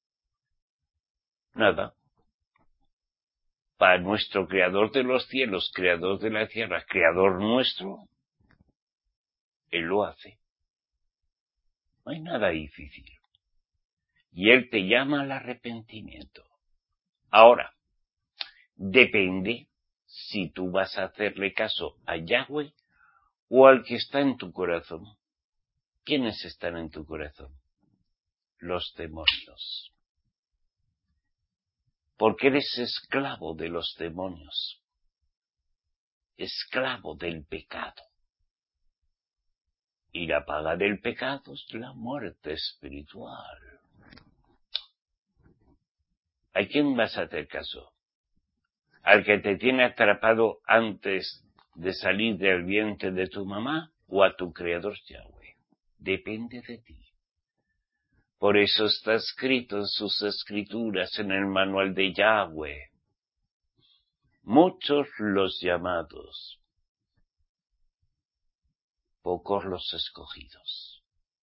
S1: Nada. Para nuestro Creador de los cielos, Creador de la tierra, Creador nuestro, Él lo hace. No hay nada difícil. Y Él te llama al arrepentimiento. Ahora, depende si tú vas a hacerle caso a Yahweh o al que está en tu corazón. ¿Quiénes están en tu corazón? Los demonios. Porque eres esclavo de los demonios. Esclavo del pecado. Y la paga del pecado es la muerte espiritual. ¿A quién vas a hacer caso? ¿Al que te tiene atrapado antes de salir del vientre de tu mamá o a tu Creador Yahweh? Depende de ti. Por eso está escrito en sus escrituras, en el manual de Yahweh. Muchos los llamados, pocos los escogidos.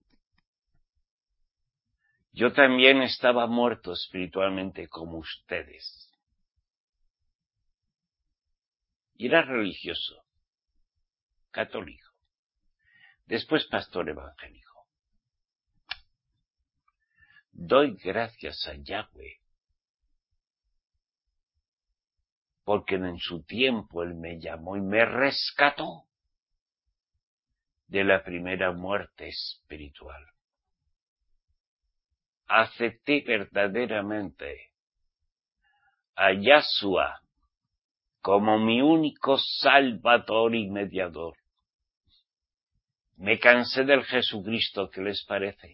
S1: Yo también estaba muerto espiritualmente como ustedes. Y era religioso, católico, después pastor evangélico. Doy gracias a Yahweh, porque en su tiempo Él me llamó y me rescató de la primera muerte espiritual. Acepté verdaderamente a Yahshua como mi único salvador y mediador. Me cansé del Jesucristo, ¿qué les parece?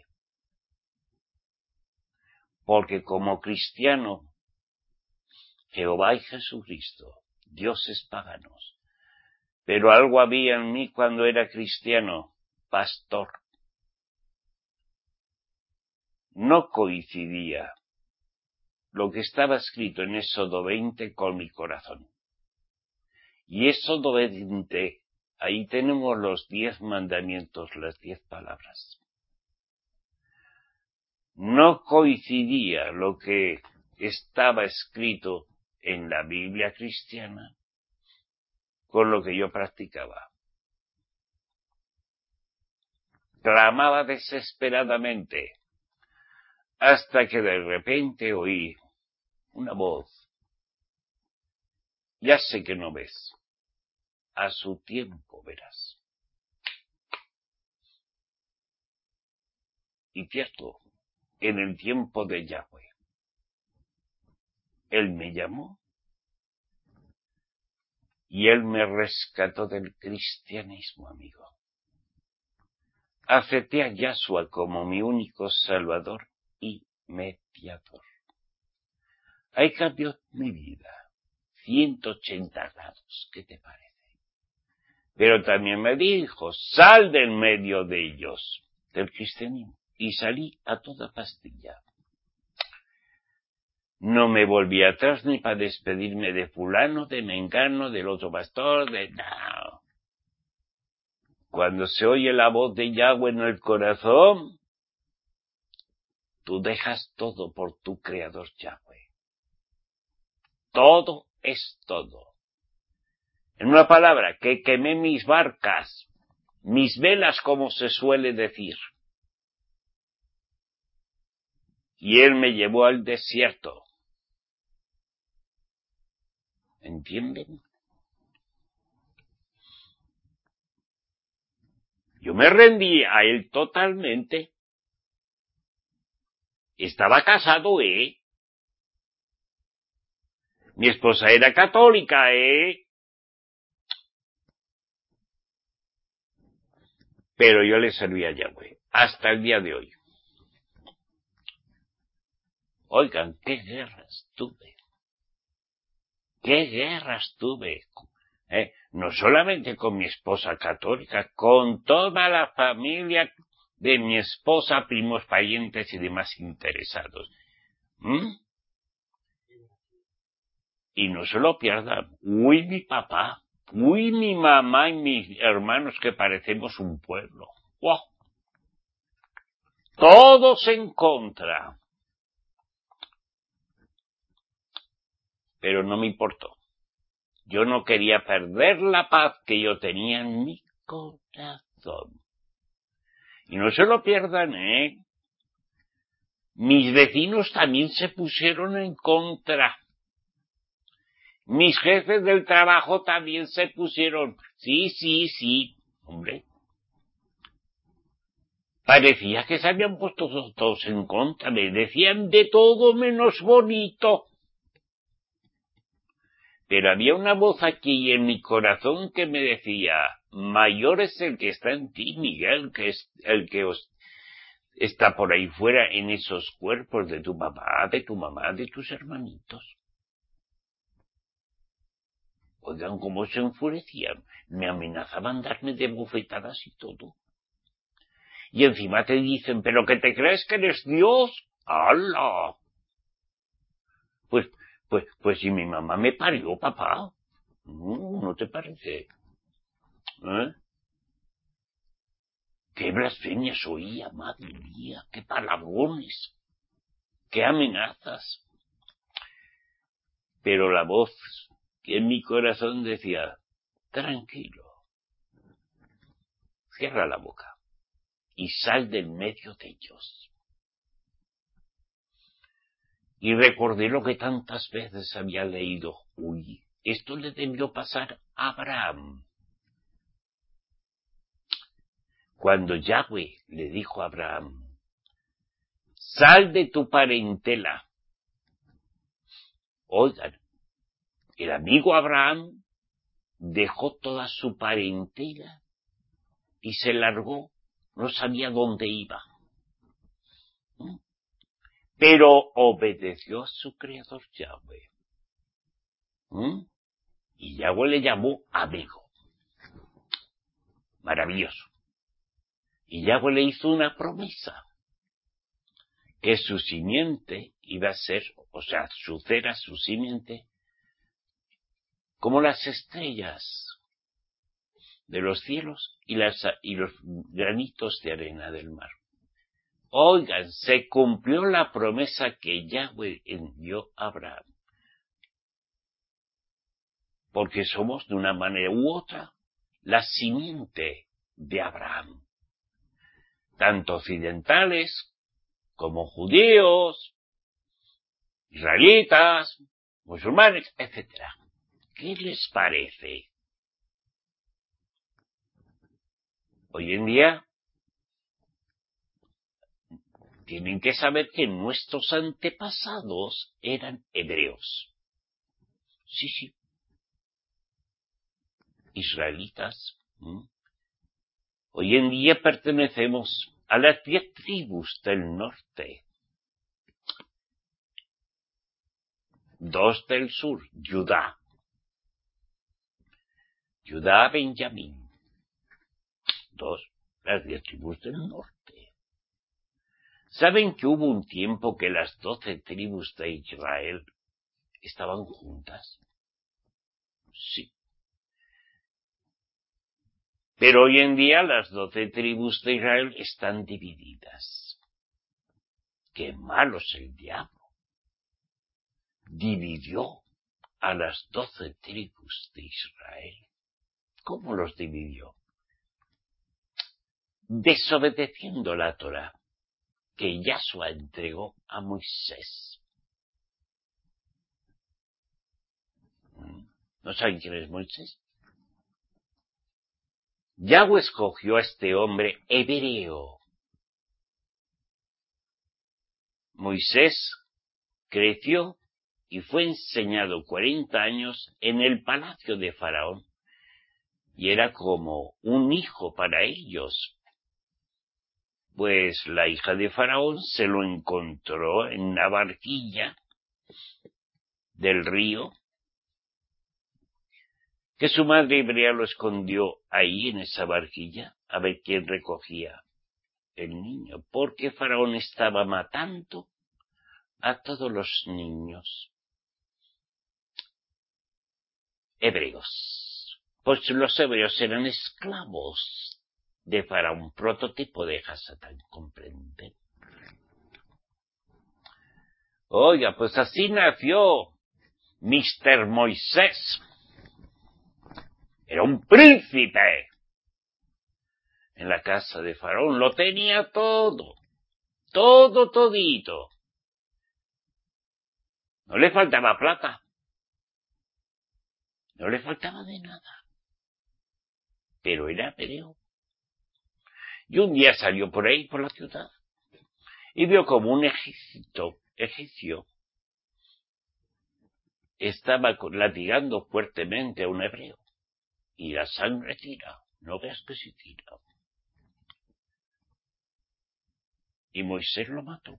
S1: Porque como cristiano, Jehová y Jesucristo, dioses paganos, pero algo había en mí cuando era cristiano, pastor. No coincidía lo que estaba escrito en Éxodo veinte con mi corazón. Y Éxodo veinte, ahí tenemos los diez mandamientos, las diez palabras. No coincidía lo que estaba escrito en la Biblia cristiana con lo que yo practicaba. Clamaba desesperadamente hasta que de repente oí una voz. Ya sé que no ves. A su tiempo verás. Y cierto, en el tiempo de Yahweh, Él me llamó y Él me rescató del cristianismo, amigo. Acepté a Yahshua como mi único salvador y mediador. Ahí cambió mi vida. ciento ochenta grados, ¿qué te parece? Pero también me dijo, sal del medio de ellos, del cristianismo. Y salí a toda pastilla. No me volví atrás ni para despedirme de fulano, de mengano, del otro pastor, de no. Cuando se oye la voz de Yahweh en el corazón, tú dejas todo por tu Creador Yahweh. Todo es todo. En una palabra, que quemé mis barcas, mis velas, como se suele decir. Y Él me llevó al desierto. ¿Entienden? Yo me rendí a Él totalmente. Estaba casado, ¿eh? Mi esposa era católica, ¿eh? Pero yo le servía a Yahweh, hasta el día de hoy. Oigan, qué guerras tuve. Qué guerras tuve. ¿Eh? No solamente con mi esposa católica, con toda la familia de mi esposa, primos, parientes y demás interesados. ¿Mm? Y no se lo pierdan. Uy, mi papá, uy, mi mamá y mis hermanos que parecemos un pueblo. ¡Wow! Todos en contra. Pero no me importó. Yo no quería perder la paz que yo tenía en mi corazón. Y no se lo pierdan, ¿eh? Mis vecinos también se pusieron en contra. Mis jefes del trabajo también se pusieron. Sí, sí, sí, hombre. Parecía que se habían puesto todos en contra. Me decían de todo menos bonito. Pero había una voz aquí en mi corazón que me decía, mayor es el que está en ti, Miguel, que es el que os está por ahí fuera en esos cuerpos de tu papá, de tu mamá, de tus hermanitos. Oigan cómo se enfurecían, me amenazaban darme de bofetadas y todo. Y encima te dicen, ¿pero que te crees que eres Dios? ¡Hala! Pues, pues, pues si mi mamá me parió, papá. No, ¿no te parece? ¿Eh? ¡Qué blasfemias oía, madre mía! ¡Qué palabrones! ¡Qué amenazas! Pero la voz que en mi corazón decía, tranquilo, cierra la boca y sal del medio de ellos. Y recordé lo que tantas veces había leído. Uy, esto le debió pasar a Abraham. Cuando Yahweh le dijo a Abraham, sal de tu parentela. Oigan, el amigo Abraham dejó toda su parentela y se largó, no sabía dónde iba. ¿Mm? Pero obedeció a su creador Yahweh. ¿Mm? Y Yahweh le llamó amigo. Maravilloso. Y Yahweh le hizo una promesa, que su simiente iba a ser, o sea, su cera, su simiente, como las estrellas de los cielos y, las, y los granitos de arena del mar. Oigan, se cumplió la promesa que Yahweh envió a Abraham. Porque somos de una manera u otra la simiente de Abraham. Tanto occidentales como judíos, israelitas, musulmanes, etcétera. ¿Qué les parece? Hoy en día tienen que saber que nuestros antepasados eran hebreos. Sí, sí. Israelitas. ¿Mm? Hoy en día pertenecemos a las diez tribus del norte. Dos del sur, Judá. Judá, Benjamín. Dos, las diez tribus del norte. ¿Saben que hubo un tiempo que las doce tribus de Israel estaban juntas? Sí. Pero hoy en día las doce tribus de Israel están divididas. ¡Qué malo es el diablo! Dividió a las doce tribus de Israel. ¿Cómo los dividió? Desobedeciendo la Torá que Yahshua entregó a Moisés. ¿No saben quién es Moisés? Yahweh escogió a este hombre hebreo. Moisés creció y fue enseñado cuarenta años en el palacio de Faraón. Y era como un hijo para ellos. Pues la hija de Faraón se lo encontró en una barquilla del río, que su madre hebrea lo escondió ahí en esa barquilla, a ver quién recogía el niño, porque Faraón estaba matando a todos los niños hebreos. Pues los hebreos eran esclavos de Faraón, prototipo de Hasatán, ¿comprenden? Oiga, pues así nació mister Moisés. Era un príncipe en la casa de Faraón, lo tenía todo, todo, todito. No le faltaba plata, no le faltaba de nada, pero era hebreo. Y un día salió por ahí, por la ciudad, y vio como un ejército egipcio estaba latigando fuertemente a un hebreo. Y la sangre tira, no veas que si tira. Y Moisés lo mató.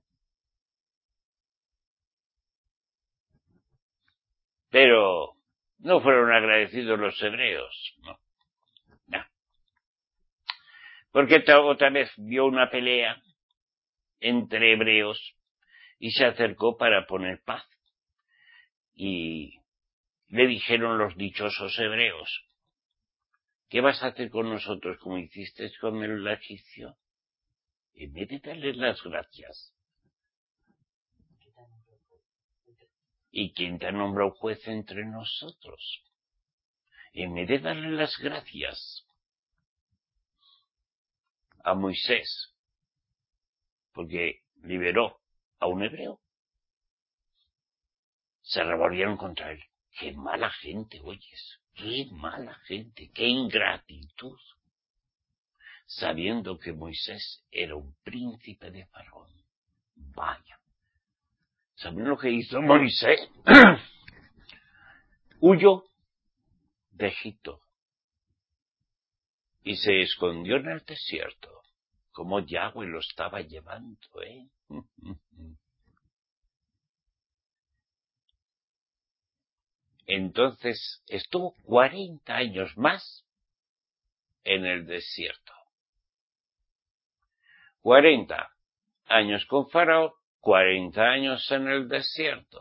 S1: Pero no fueron agradecidos los hebreos, no. no. Porque otra vez vio una pelea entre hebreos y se acercó para poner paz. Y le dijeron los dichosos hebreos: ¿qué vas a hacer con nosotros como hiciste con el egipcio? En vez de darles las gracias. ¿Y quién te nombró juez entre nosotros? En vez de darle las gracias a Moisés, porque liberó a un hebreo, se revolvieron contra él. ¡Qué mala gente, oyes! ¡Qué mala gente! ¡Qué ingratitud! Sabiendo que Moisés era un príncipe de Faraón. Vaya. ¿Saben lo que hizo Moisés? Huyó de Egipto y se escondió en el desierto, como Yahweh lo estaba llevando, ¿eh? Entonces estuvo cuarenta años más en el desierto. cuarenta años con Faraón, cuarenta años en el desierto.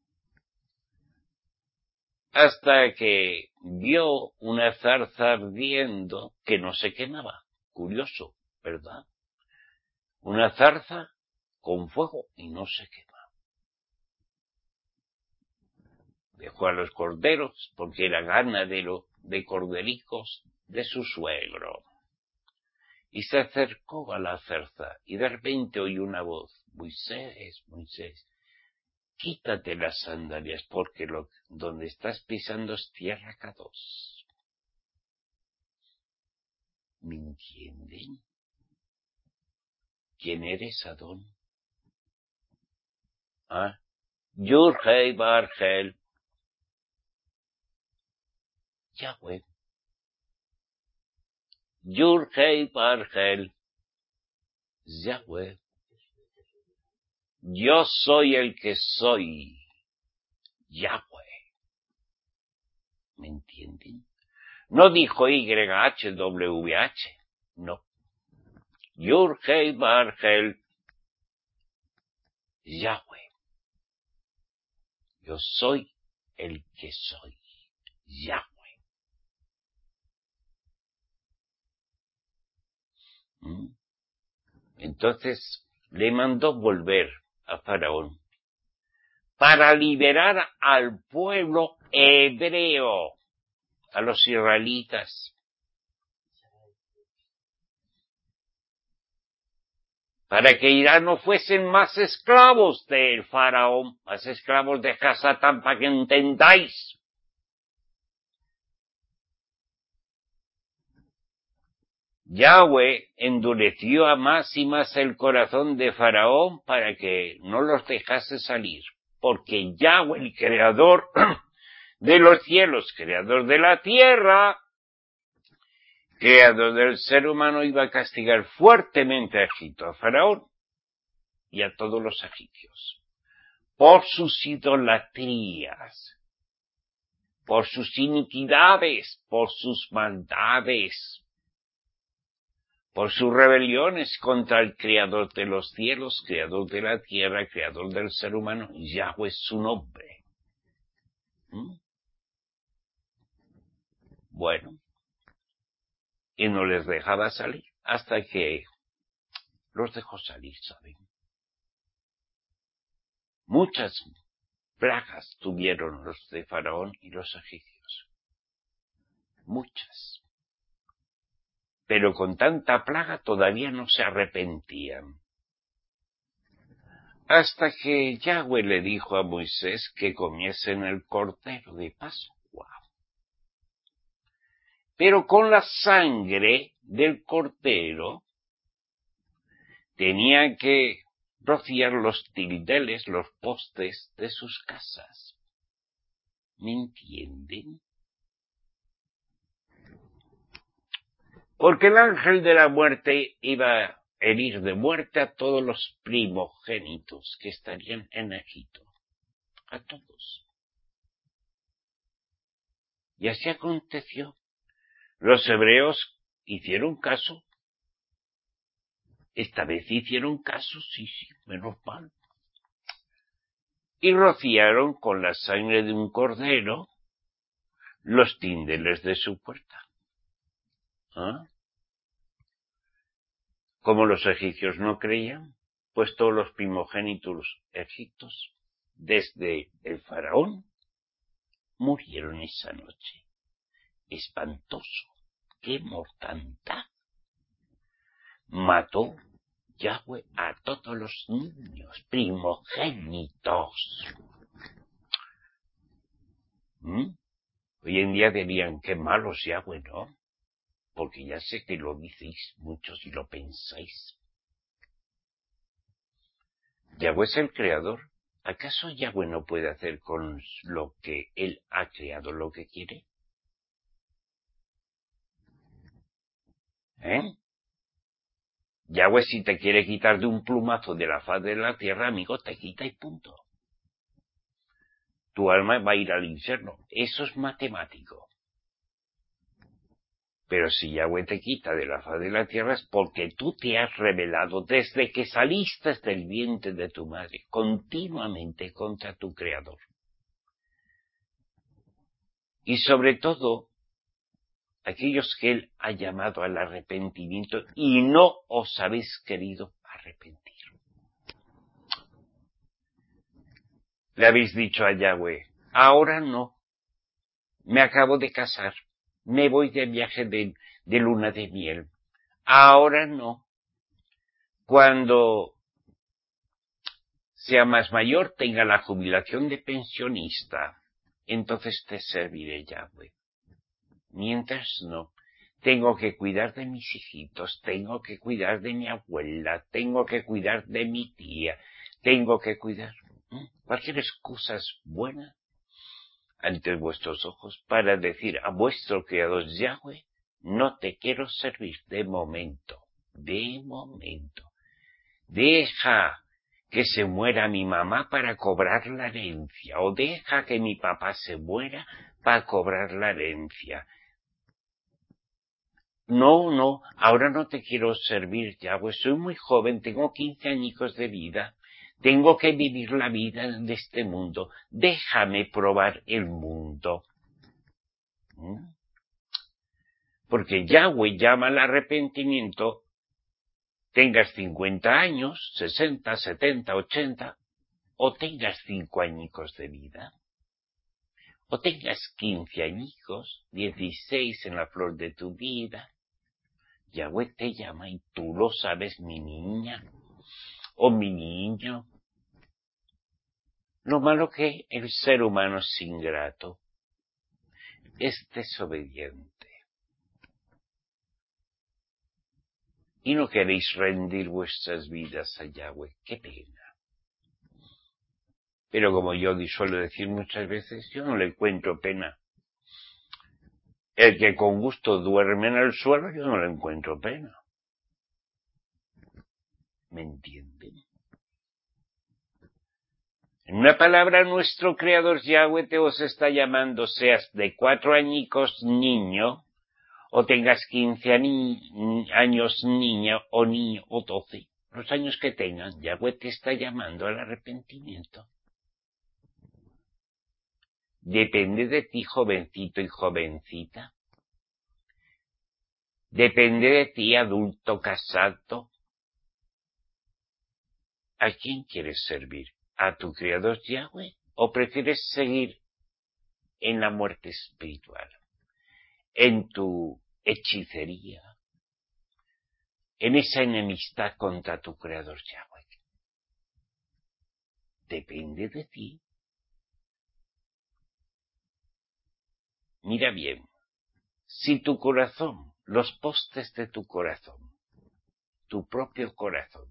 S1: Hasta que vio una zarza ardiendo que no se quemaba. Curioso, ¿verdad? Una zarza con fuego y no se quema. Dejó a los corderos, porque era ganadero de cordericos de su suegro. Y se acercó a la zarza, y de repente oyó una voz: Moisés, Moisés, quítate las sandalias, porque lo, donde estás pisando es tierra cados. ¿Me entienden? ¿Quién eres, Adón? ¿Ah? Yurhei Bargel. Yahweh. Yurhei Bargel. Yahweh. Yo soy el que soy. Yahweh. ¿Me entienden? No dijo Y H W H. No. Yurhei Bargel. Yahweh. Yo soy el que soy. Yahweh. ¿Mm? Entonces le mandó volver a Faraón para liberar al pueblo hebreo, a los israelitas, para que ya no fuesen más esclavos del Faraón, más esclavos de Hasatán, para que entendáis. Yahweh endureció a más y más el corazón de Faraón para que no los dejase salir. porque Yahweh, el creador de los cielos, creador de la tierra, creador del ser humano, iba a castigar fuertemente a Egipto, a Faraón y a todos los egipcios, por sus idolatrías, por sus iniquidades, por sus maldades, por sus rebeliones contra el creador de los cielos, creador de la tierra, creador del ser humano. Yahweh es su nombre. ¿Mm? Bueno, y no les dejaba salir hasta que los dejó salir, ¿saben? Muchas plagas tuvieron los de Faraón y los egipcios. Muchas. Pero con tanta plaga todavía no se arrepentían. Hasta que Yahweh le dijo a Moisés que comiesen el cordero de Pascua. Pero con la sangre del cordero tenían que rociar los tildeles, los postes de sus casas. ¿Me entienden? Porque el ángel de la muerte iba a herir de muerte a todos los primogénitos que estarían en Egipto. A todos. Y así aconteció. Los hebreos hicieron caso. Esta vez hicieron caso, sí, sí, menos mal. Y rociaron con la sangre de un cordero los tindeles de su puerta. ¿Ah? Como los egipcios no creían, pues todos los primogénitos egipcios, desde el faraón, murieron esa noche. Espantoso. ¡Qué mortandad! Mató Yahweh a todos los niños primogénitos. ¿Mm? Hoy en día dirían, qué malos Yahweh, ¿no? Porque ya sé que lo dices muchos y lo pensáis. Yahweh es el creador. ¿Acaso Yahweh no puede hacer con lo que él ha creado lo que quiere? ¿Eh? Yahweh, si te quiere quitar de un plumazo de la faz de la tierra, amigo, te quita y punto. Tu alma va a ir al infierno. Eso es matemático. Pero si Yahweh te quita de la faz de la tierra es porque tú te has rebelado desde que saliste del vientre de tu madre continuamente contra tu Creador. Y sobre todo, aquellos que Él ha llamado al arrepentimiento y no os habéis querido arrepentir. Le habéis dicho a Yahweh, ahora no, me acabo de casar, me voy de viaje de, de luna de miel, ahora no. Cuando sea más mayor, tenga la jubilación de pensionista, entonces te serviré, Yahweh. Mientras no, tengo que cuidar de mis hijitos, tengo que cuidar de mi abuela, tengo que cuidar de mi tía, tengo que cuidar. ¿eh? Cualquier excusa es buena ante vuestros ojos para decir a vuestro Creador Yahweh, no te quiero servir de momento, de momento. Deja que se muera mi mamá para cobrar la herencia, o deja que mi papá se muera para cobrar la herencia. No, no, ahora no te quiero servir, Yahweh, soy muy joven, tengo quince añicos de vida, tengo que vivir la vida de este mundo, déjame probar el mundo. ¿Mm? Porque Yahweh llama al arrepentimiento, tengas cincuenta años, sesenta, setenta, ochenta, o tengas cinco añicos de vida, o tengas quince añicos, dieciséis en la flor de tu vida, Yahweh te llama y tú lo sabes, mi niña, o mi niño. Lo malo que el ser humano es ingrato, es desobediente. Y no queréis rendir vuestras vidas a Yahweh, qué pena. Pero como yo suelo decir muchas veces, yo no le encuentro pena. El que con gusto duerme en el suelo, yo no le encuentro pena. ¿Me entienden? En una palabra, nuestro Creador Yahweh te os está llamando, seas de cuatro añicos niño, o tengas quince años niña, o niño, o doce. Los años que tengan, Yahweh te está llamando al arrepentimiento. Depende de ti, jovencito y jovencita. Depende de ti, adulto casado. ¿A quién quieres servir? ¿A tu Creador Yahweh? ¿O prefieres seguir en la muerte espiritual? ¿En tu hechicería? ¿En esa enemistad contra tu Creador Yahweh? Depende de ti. Mira bien, si tu corazón, los postes de tu corazón, tu propio corazón,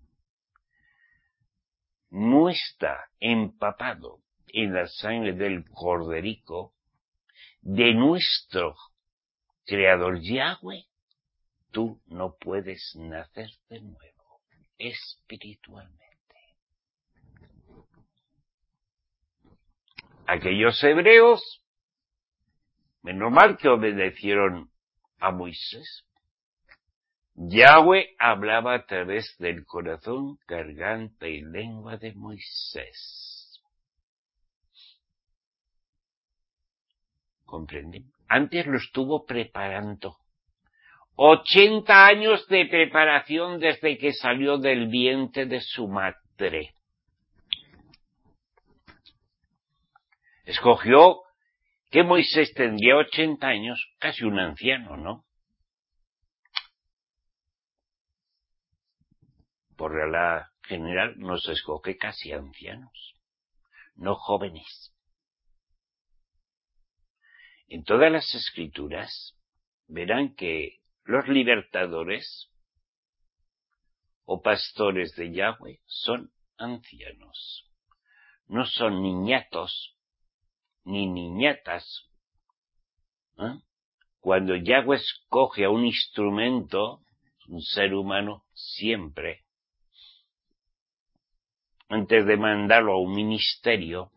S1: no está empapado en la sangre del Corderico, de nuestro Creador Yahweh, tú no puedes nacer de nuevo, espiritualmente. Aquellos hebreos, menos mal que obedecieron a Moisés. Yahweh hablaba a través del corazón, garganta y lengua de Moisés. ¿Comprenden? Antes lo estuvo preparando. Ochenta años de preparación desde que salió del vientre de su madre. Escogió que Moisés tendría ochenta años, casi un anciano, ¿no? Por regla general nos escoge casi ancianos, no jóvenes. En todas las escrituras verán que los libertadores o pastores de Yahweh son ancianos. No son niñatos ni niñatas. ¿Eh? Cuando Yahweh escoge a un instrumento, un ser humano, siempre, antes de mandarlo a un ministerio,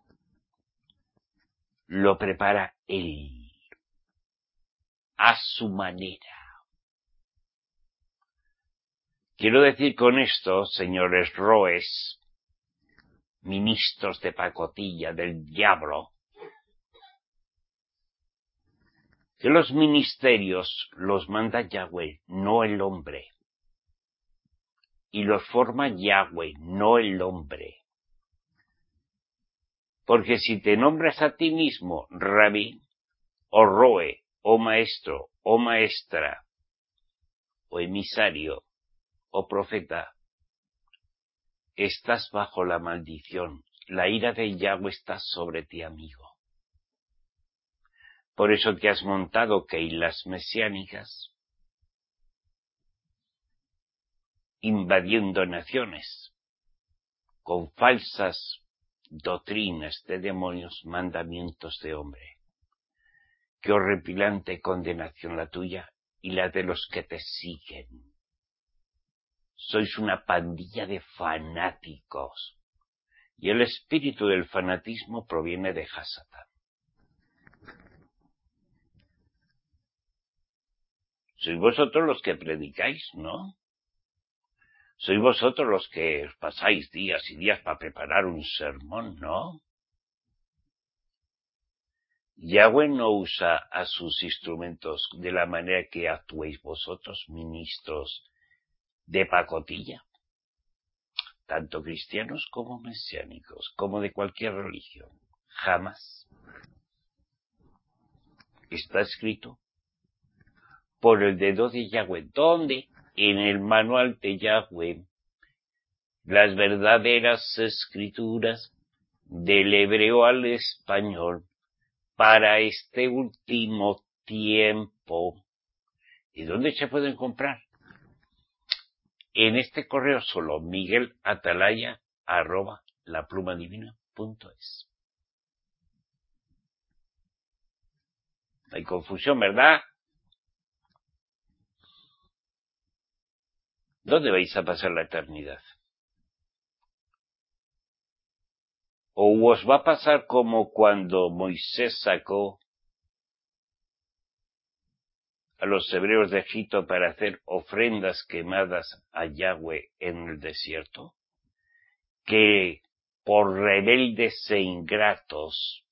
S1: lo prepara él, a su manera. Quiero decir con esto, señores roes, ministros de pacotilla del diablo, que los ministerios los manda Yahweh, no el hombre. Y los forma Yahweh, no el hombre. Porque si te nombras a ti mismo rabí, o roe, o maestro, o maestra, o emisario, o profeta, estás bajo la maldición. La ira de Yahweh está sobre ti, amigo. Por eso te has montado keilas mesiánicas, invadiendo naciones, con falsas doctrinas de demonios, mandamientos de hombre. Qué horripilante condenación la tuya y la de los que te siguen. Sois una pandilla de fanáticos, y el espíritu del fanatismo proviene de Hasatán. Sois vosotros los que predicáis, ¿no? Sois vosotros los que os pasáis días y días para preparar un sermón, ¿no? Yahweh no usa a sus instrumentos de la manera que actuéis vosotros, ministros de pacotilla, tanto cristianos como mesiánicos, como de cualquier religión. Jamás. Está escrito por el dedo de Yahweh. ¿Dónde? En el manual de Yahweh. Las verdaderas escrituras del hebreo al español para este último tiempo. ¿Y dónde se pueden comprar? En este correo solo, Miguel Atalaya, arroba, laplumadivina punto es. Hay confusión, ¿verdad? ¿Dónde vais a pasar la eternidad? ¿O os va a pasar como cuando Moisés sacó a los hebreos de Egipto para hacer ofrendas quemadas a Yahweh en el desierto? Que por rebeldes e ingratos,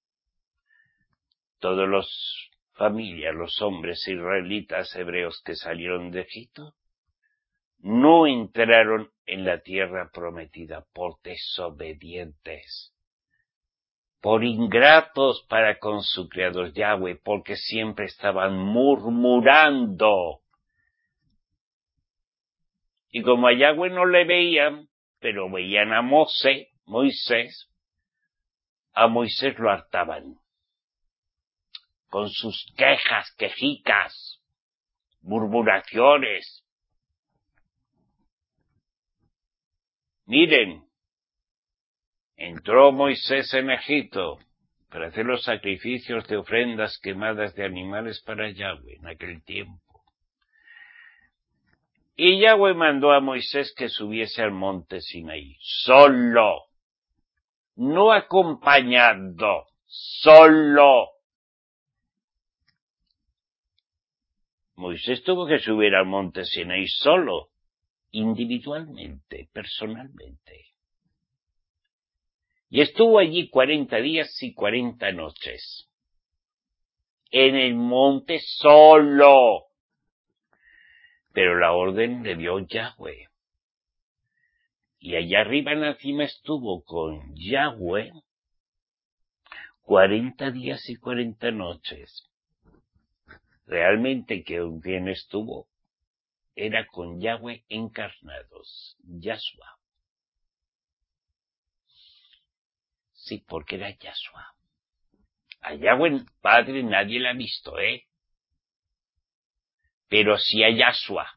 S1: todos los familias, los hombres israelitas hebreos que salieron de Egipto, no entraron en la tierra prometida por desobedientes, por ingratos para con su Creador Yahweh, porque siempre estaban murmurando. Y como a Yahweh no le veían, pero veían a Mosé, Moisés, a Moisés lo hartaban con sus quejas, quejicas, murmuraciones. Miren, entró Moisés en Egipto para hacer los sacrificios de ofrendas quemadas de animales para Yahweh en aquel tiempo. Y Yahweh mandó a Moisés que subiese al monte Sinaí, solo, no acompañado, solo. Moisés tuvo que subir al monte Sinaí solo, individualmente, personalmente. Y estuvo allí cuarenta días y cuarenta noches. En el monte solo. Pero la orden le dio Yahweh. Y allá arriba en la cima estuvo con Yahweh cuarenta días y cuarenta noches. Realmente que quien estuvo era con Yahweh encarnados, Yahshua. Sí, porque era Yahshua. A Yahweh Padre nadie la ha visto, ¿eh? Pero sí a Yahshua.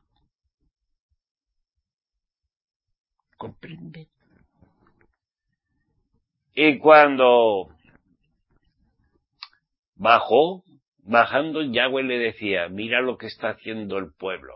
S1: ¿Comprende? Y cuando bajó, bajando, Yahweh le decía, mira lo que está haciendo el pueblo.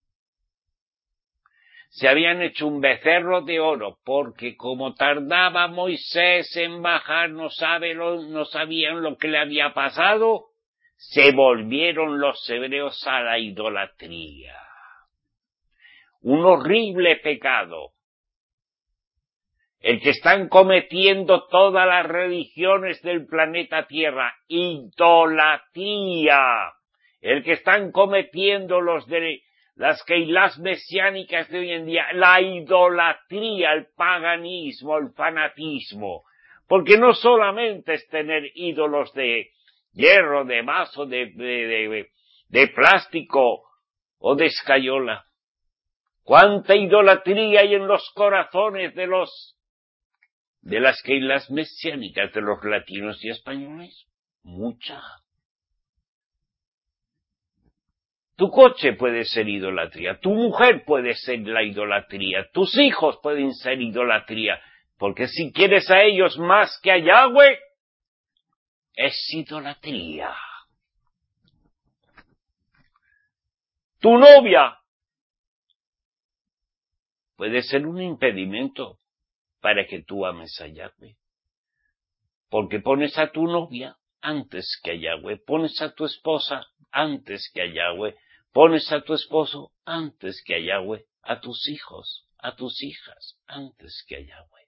S1: Se habían hecho un becerro de oro, porque como tardaba Moisés en bajar, no, sabe lo, no sabían lo que le había pasado, se volvieron los hebreos a la idolatría. Un horrible pecado. El que están cometiendo todas las religiones del planeta Tierra, idolatría. El que están cometiendo los de las keilás mesiánicas de hoy en día, la idolatría, el paganismo, el fanatismo. Porque no solamente es tener ídolos de hierro, de vaso, de, de, de, de plástico o de escayola. ¿Cuánta idolatría hay en los corazones de los de las keilás mesiánicas de los latinos y españoles? Mucha. Tu coche puede ser idolatría, tu mujer puede ser la idolatría, tus hijos pueden ser idolatría, porque si quieres a ellos más que a Yahweh, es idolatría. Tu novia puede ser un impedimento para que tú ames a Yahweh, porque pones a tu novia antes que a Yahweh, pones a tu esposa antes que a Yahweh, pones a tu esposo antes que a Yahweh, a tus hijos, a tus hijas antes que a Yahweh.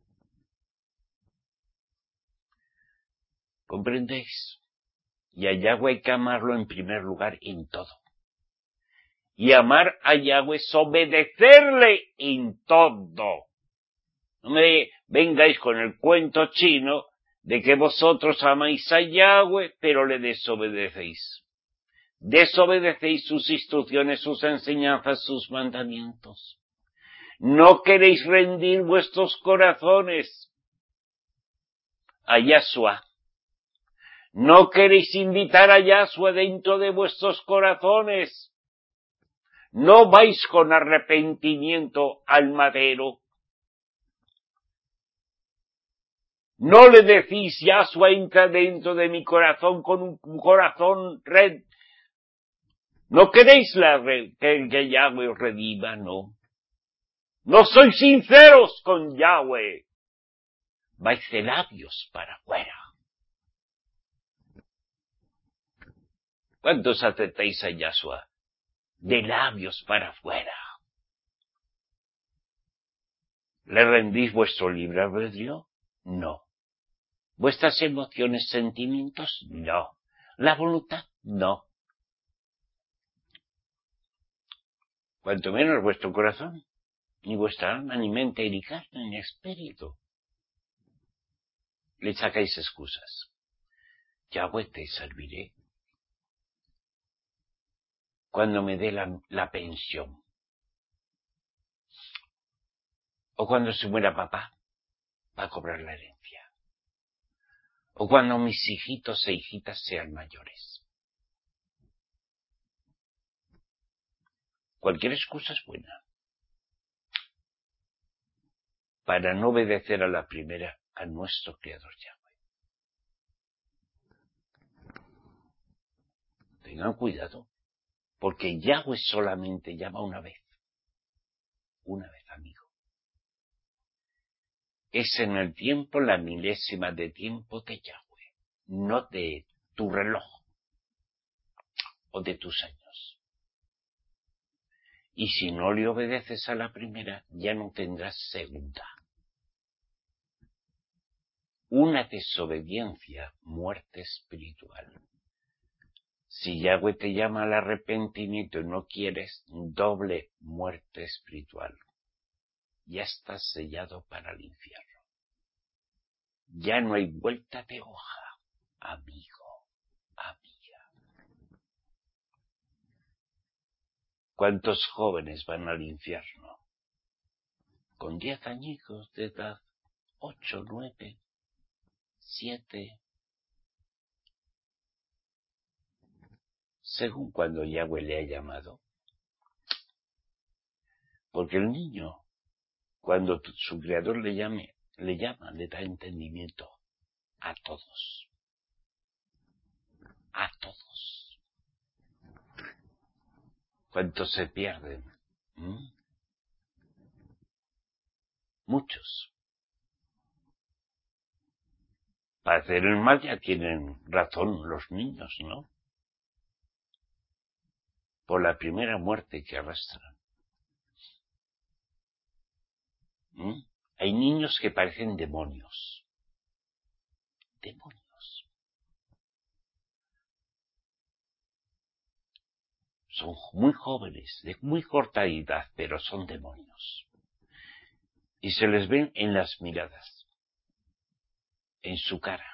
S1: ¿Comprendéis? Y a Yahweh hay que amarlo en primer lugar en todo. Y amar a Yahweh es obedecerle en todo. No me vengáis con el cuento chino de que vosotros amáis a Yahweh, pero le desobedecéis. Desobedecéis sus instrucciones, sus enseñanzas, sus mandamientos. No queréis rendir vuestros corazones a Yahshua. No queréis invitar a Yahshua dentro de vuestros corazones. No vais con arrepentimiento al madero. No le decís, Yahshua entra dentro de mi corazón con un corazón red. No queréis la red, que, que Yahweh os redima, no. No sois sinceros con Yahweh. Vais de labios para afuera. ¿Cuántos aceptáis a Yahshua? De labios para afuera. ¿Le rendís vuestro libre albedrío? No. ¿Vuestras emociones, sentimientos? No. ¿La voluntad? No. Cuanto menos vuestro corazón, ni vuestra alma, ni mente, ni carne, ni espíritu. Le sacáis excusas. Yahweh te serviré cuando me dé la, la pensión. O cuando se muera papá, va a cobrar la herencia. O cuando mis hijitos e hijitas sean mayores. Cualquier excusa es buena. Para no obedecer a la primera, a nuestro Creador Yahweh. Tengan cuidado, porque Yahweh solamente llama una vez. Una vez, amigo. Es en el tiempo la milésima de tiempo de Yahweh, no de tu reloj o de tus años. Y si no le obedeces a la primera, ya no tendrás segunda. Una desobediencia, muerte espiritual. Si Yahweh te llama al arrepentimiento y no quieres, doble muerte espiritual. Ya estás sellado para el infierno. Ya no hay vuelta de hoja, amigo, amiga. ¿Cuántos jóvenes van al infierno? Con diez añicos de edad, ocho, nueve, siete, según cuando Yahweh le ha llamado. Porque el niño, cuando su creador le llame, le llama, le da entendimiento a todos. A todos. ¿Cuántos se pierden? ¿Mm? Muchos. Para hacer el mal ya tienen razón los niños, ¿no? Por la primera muerte que arrastran. ¿Mm? Hay niños que parecen demonios. Demonios. Son muy jóvenes, de muy corta edad, pero son demonios. Y se les ven en las miradas, en su cara,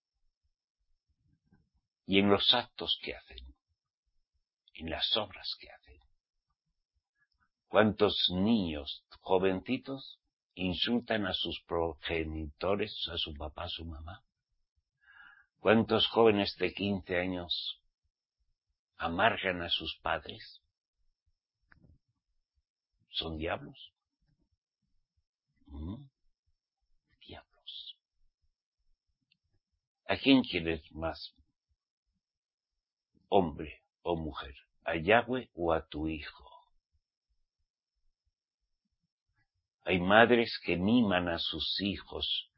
S1: y en los actos que hacen, en las obras que hacen. ¿Cuántos niños jovencitos insultan a sus progenitores, a su papá, a su mamá? ¿Cuántos jóvenes de quince años amargan a sus padres? ¿Son diablos? ¿Mm? Diablos. ¿A quién quieres más? ¿Hombre o mujer? ¿A Yahweh o a tu hijo? Hay madres que miman a sus hijos.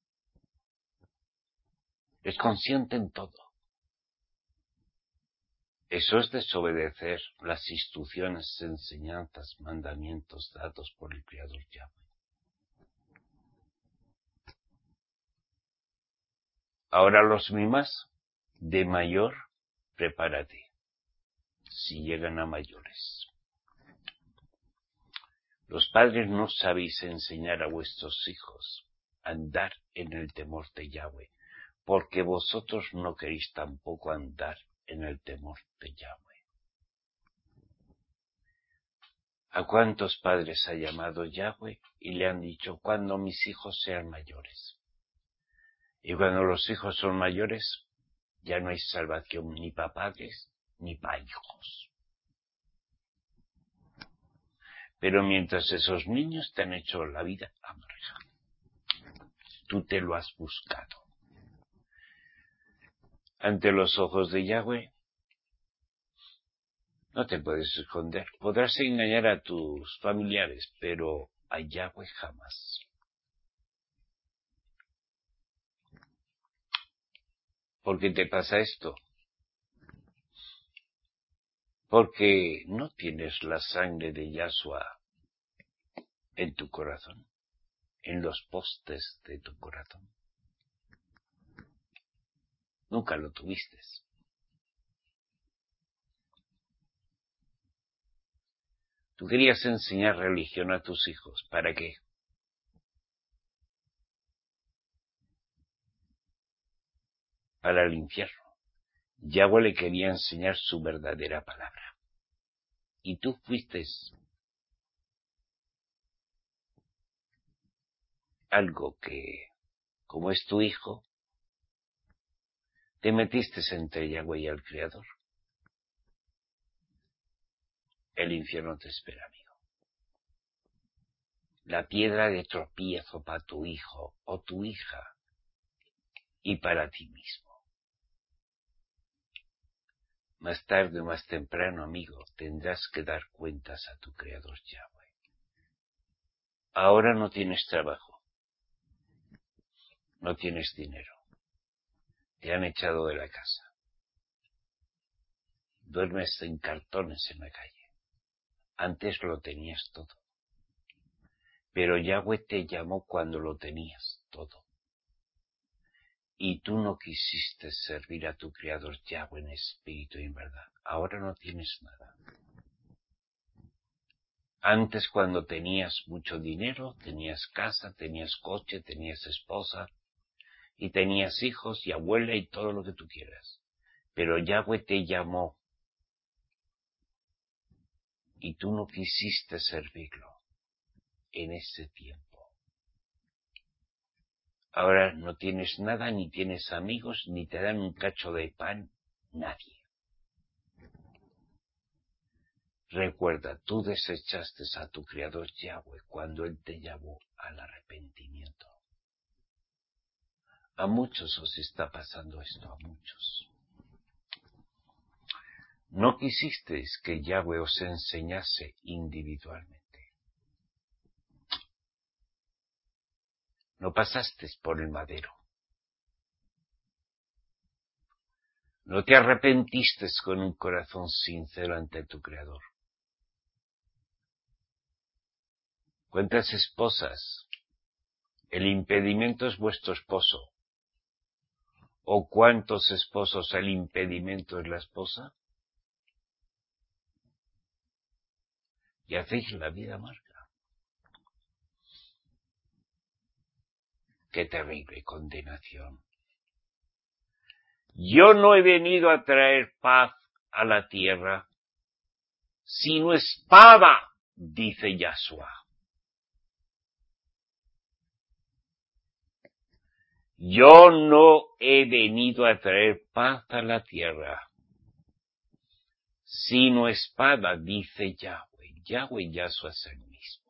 S1: Les consienten todo. Eso es desobedecer las instrucciones, enseñanzas, mandamientos dados por el Creador Yahweh. Ahora los mimas, de mayor, prepárate, si llegan a mayores. Los padres no sabéis enseñar a vuestros hijos a andar en el temor de Yahweh, porque vosotros no queréis tampoco andar en el temor de Yahweh. ¿A cuántos padres ha llamado Yahweh y le han dicho cuando mis hijos sean mayores? Y cuando los hijos son mayores, ya no hay salvación ni para padres ni para hijos. Pero mientras esos niños te han hecho la vida amarga, tú te lo has buscado. Ante los ojos de Yahweh no te puedes esconder. Podrás engañar a tus familiares, pero a Yahweh jamás. ¿Por qué te pasa esto? Porque no tienes la sangre de Yahshua en tu corazón, en los postes de tu corazón. Nunca lo tuviste. Tú querías enseñar religión a tus hijos. ¿Para qué? Para el infierno. Yahweh le quería enseñar su verdadera palabra. Y tú fuiste algo que, como es tu hijo, te metiste entre Yahweh y el Creador. El infierno te espera, amigo. La piedra de tropiezo para tu hijo o tu hija y para ti mismo. Más tarde o más temprano, amigo, tendrás que dar cuentas a tu Creador Yahweh. Ahora no tienes trabajo. No tienes dinero. Te han echado de la casa. Duermes en cartones en la calle. Antes lo tenías todo. Pero Yahweh te llamó cuando lo tenías todo. Y tú no quisiste servir a tu Creador Yahweh en espíritu y en verdad. Ahora no tienes nada. Antes, cuando tenías mucho dinero, tenías casa, tenías coche, tenías esposa, y tenías hijos y abuela y todo lo que tú quieras. Pero Yahweh te llamó y tú no quisiste servirlo en ese tiempo. Ahora no tienes nada, ni tienes amigos, ni te dan un cacho de pan, nadie. Recuerda, tú desechaste a tu Creador Yahweh cuando Él te llamó al arrepentimiento. A muchos os está pasando esto, a muchos. No quisisteis que Yahweh os enseñase individualmente. No pasasteis por el madero. No te arrepentiste con un corazón sincero ante tu Creador. ¿Cuántas esposas? El impedimento es vuestro esposo. ¿O cuántos esposos el impedimento es la esposa? Y hacéis la vida amarga. Qué terrible condenación. Yo no he venido a traer paz a la tierra, sino espada, dice Yahshua. Yo no he venido a traer paz a la tierra, sino espada, dice Yahweh. Yahweh y Yahshua es el mismo.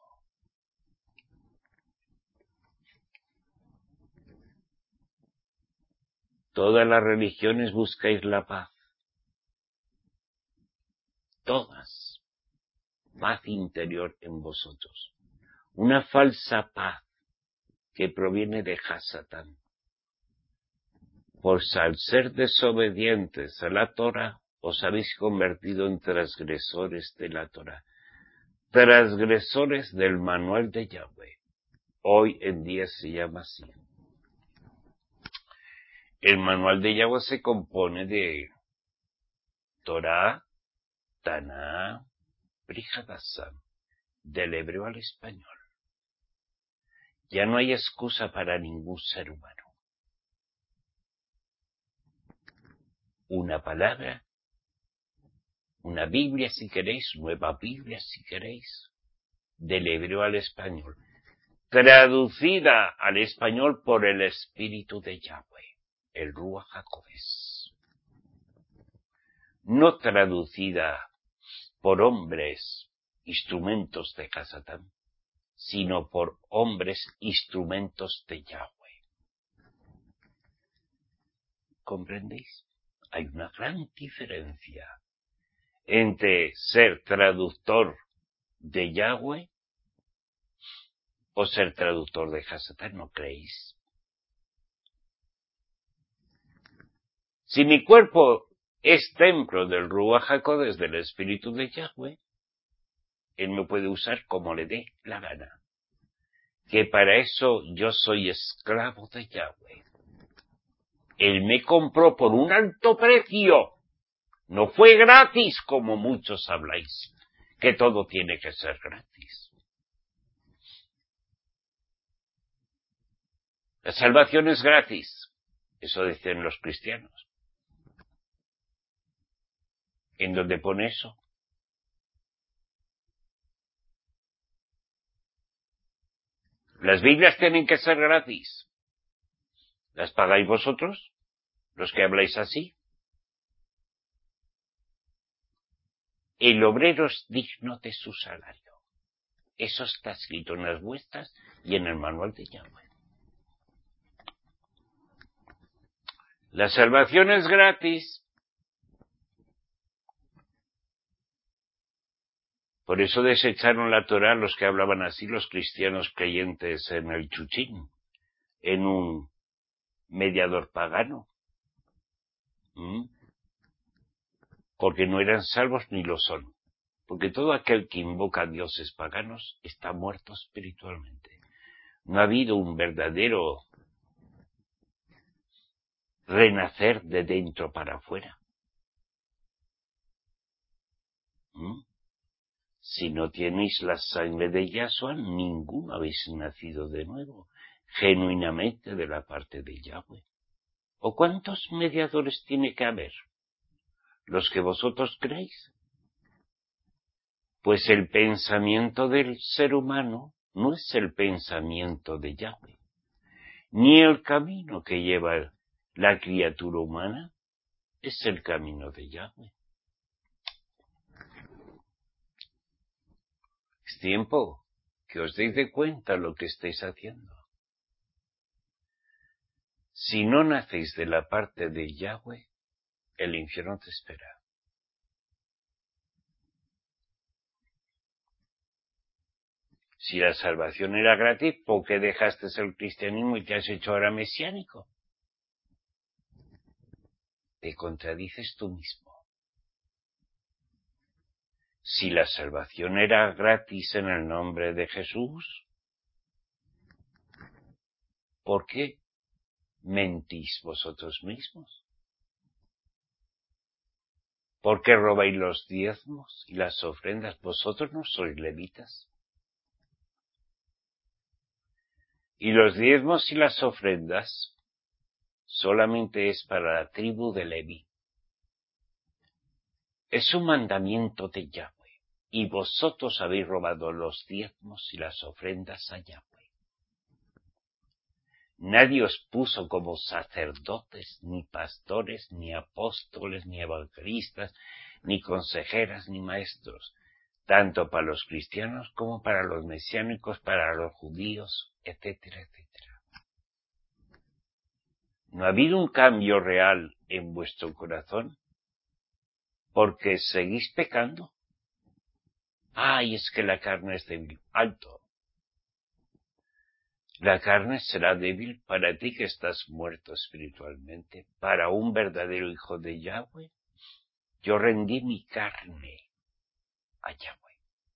S1: Todas las religiones buscáis la paz. Todas. Paz interior en vosotros. Una falsa paz que proviene de Hasatán. Por al ser desobedientes a la Torah, os habéis convertido en transgresores de la Torah. Transgresores del manual de Yahweh. Hoy en día se llama así. El manual de Yahweh se compone de Torah, Taná, Brit Hadashah, del hebreo al español. Ya no hay excusa para ningún ser humano. Una palabra, una Biblia si queréis, nueva Biblia si queréis, del hebreo al español, traducida al español por el Espíritu de Yahweh, el Ruach HaKodesh. No traducida por hombres, instrumentos de Hasatán, sino por hombres, instrumentos de Yahweh. ¿Comprendéis? Hay una gran diferencia entre ser traductor de Yahweh o ser traductor de Hasatán, ¿no creéis? Si mi cuerpo es templo del Ruach HaKodesh, del Espíritu de Yahweh, Él me puede usar como le dé la gana. Que para eso yo soy esclavo de Yahweh. Él me compró por un alto precio. No fue gratis como muchos habláis, que todo tiene que ser gratis. La salvación es gratis. Eso dicen los cristianos. ¿En dónde pone eso? Las Biblias tienen que ser gratis. ¿Las pagáis vosotros? Los que habláis así. El obrero es digno de su salario. Eso está escrito en las vuestras y en el manual de Yahweh. La salvación es gratis. Por eso desecharon la Torá los que hablaban así, los cristianos creyentes en el chuchín, en un mediador pagano. ¿Mm? Porque no eran salvos ni lo son. Porque todo aquel que invoca a dioses paganos está muerto espiritualmente. No ha habido un verdadero renacer de dentro para afuera. ¿Mm? Si no tenéis la sangre de Yahshua, ninguno habéis nacido de nuevo, genuinamente de la parte de Yahweh. ¿O cuántos mediadores tiene que haber? ¿Los que vosotros creéis? Pues el pensamiento del ser humano no es el pensamiento de Yahweh, ni el camino que lleva la criatura humana es el camino de Yahweh. Es tiempo que os deis de cuenta lo que estáis haciendo. Si no nacéis de la parte de Yahweh, el infierno te espera. Si la salvación era gratis, ¿por qué dejaste el cristianismo y te has hecho ahora mesiánico? Te contradices tú mismo. Si la salvación era gratis en el nombre de Jesús, ¿por qué mentís vosotros mismos? ¿Por qué robáis los diezmos y las ofrendas? ¿Vosotros no sois levitas? Y los diezmos y las ofrendas solamente es para la tribu de Leví. Es un mandamiento de Yahweh, y vosotros habéis robado los diezmos y las ofrendas a Yahweh. Nadie os puso como sacerdotes, ni pastores, ni apóstoles, ni evangelistas, ni consejeras, ni maestros, tanto para los cristianos como para los mesiánicos, para los judíos, etcétera, etcétera. ¿No ha habido un cambio real en vuestro corazón? Porque seguís pecando. Ay, es que la carne es débil. Alto. La carne será débil para ti que estás muerto espiritualmente. Para un verdadero hijo de Yahweh, yo rendí mi carne a Yahweh.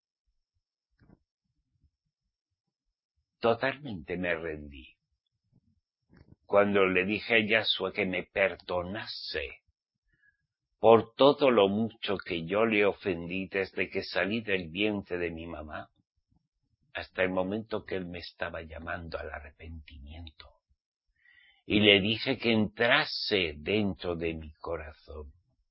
S1: Totalmente me rendí. Cuando le dije a Yahshua que me perdonase por todo lo mucho que yo le ofendí desde que salí del vientre de mi mamá, hasta el momento que él me estaba llamando al arrepentimiento. Y le dije que entrase dentro de mi corazón.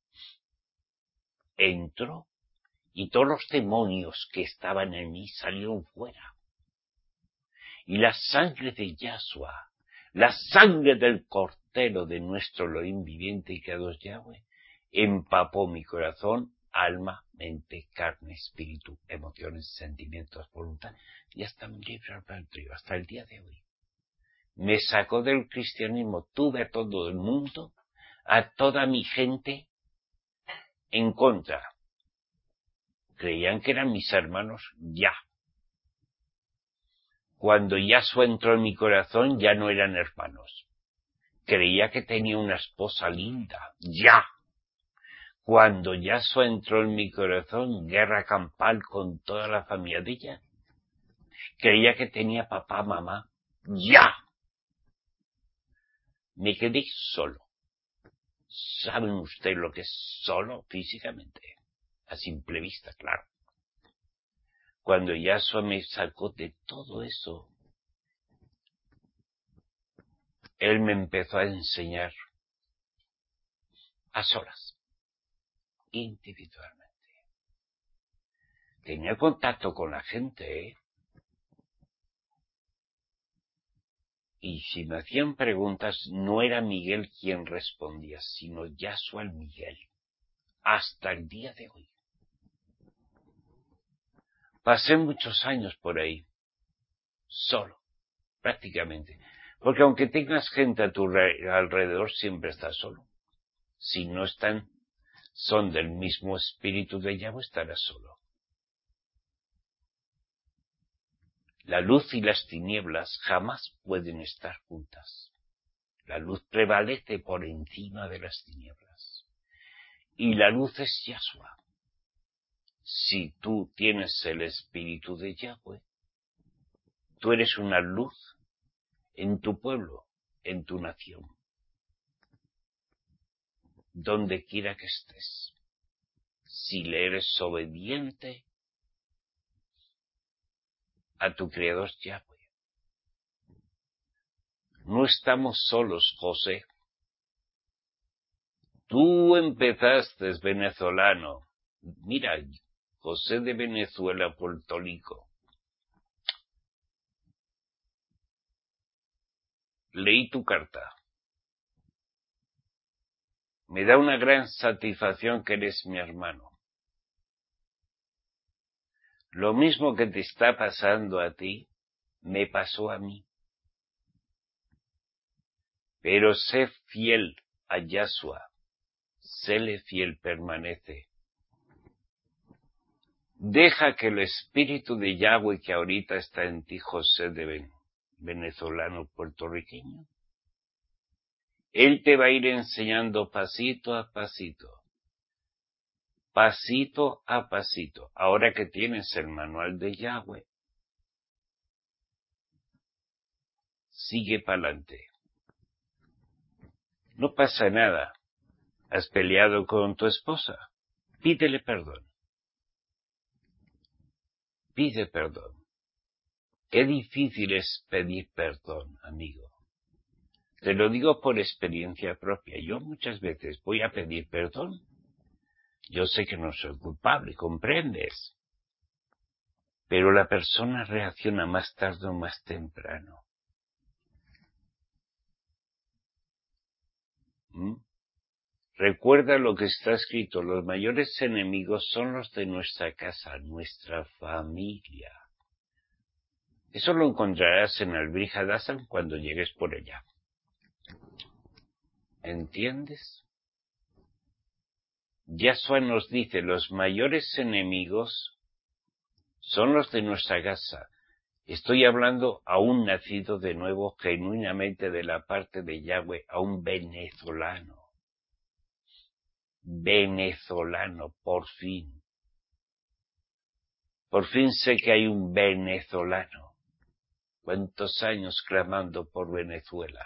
S1: Entró y todos los demonios que estaban en mí salieron fuera. Y la sangre de Yahshua, la sangre del Cordero de nuestro Elohim viviente y creador Yahweh, empapó mi corazón, alma, mente, carne, espíritu, emociones, sentimientos, voluntad, y hasta mi libre albedrío, hasta el día de hoy. Me sacó del cristianismo, tuve a todo el mundo a toda mi gente en contra. Creían que eran mis hermanos ya. Cuando Yahshua entró en mi corazón ya no eran hermanos. Creía que tenía una esposa linda, ya. Cuando Yahshua entró en mi corazón, guerra campal con toda la familia de ella. Creía que tenía papá, mamá, ya. Me quedé solo. ¿Saben ustedes lo que es solo físicamente? A simple vista, claro. Cuando Yahshua me sacó de todo eso, Él me empezó a enseñar a solas, individualmente. Tenía contacto con la gente, ¿eh? Y si me hacían preguntas, no era Miguel quien respondía, sino Yahshua el Miguel. Hasta el día de hoy. Pasé muchos años por ahí, solo, prácticamente. Porque aunque tengas gente a tu alrededor, siempre estás solo. Si no están, son del mismo espíritu de Yahweh, estarás solo. La luz y las tinieblas jamás pueden estar juntas. La luz prevalece por encima de las tinieblas. Y la luz es Yahshua. Si tú tienes el espíritu de Yahweh, tú eres una luz en tu pueblo, en tu nación, donde quiera que estés. Si le eres obediente a tu Creador Yahweh. No estamos solos, José. Tú empezaste venezolano. Mira, José de Venezuela, Puerto Rico. Leí tu carta. Me da una gran satisfacción que eres mi hermano. Lo mismo que te está pasando a ti, me pasó a mí. Pero sé fiel a Yahshua. Séle fiel, permanece. Deja que el espíritu de Yahweh que ahorita está en ti, José de venezolano puertorriqueño, Él te va a ir enseñando pasito a pasito, pasito a pasito. Ahora que tienes el manual de Yahweh, sigue para adelante. No pasa nada. ¿Has peleado con tu esposa? Pídele perdón. Pide perdón. Qué difícil es pedir perdón, amigo. Te lo digo por experiencia propia. Yo muchas veces voy a pedir perdón. Yo sé que no soy culpable, ¿comprendes? Pero la persona reacciona más tarde o más temprano. ¿Mm? Recuerda lo que está escrito. Los mayores enemigos son los de nuestra casa, nuestra familia. Eso lo encontrarás en el Brit Hadassan cuando llegues por allá. ¿Entiendes? Yahshua nos dice, los mayores enemigos son los de nuestra casa. Estoy hablando a un nacido de nuevo genuinamente de la parte de Yahweh, a un venezolano. Venezolano, por fin. Por fin sé que hay un venezolano. ¿Cuántos años clamando por Venezuela?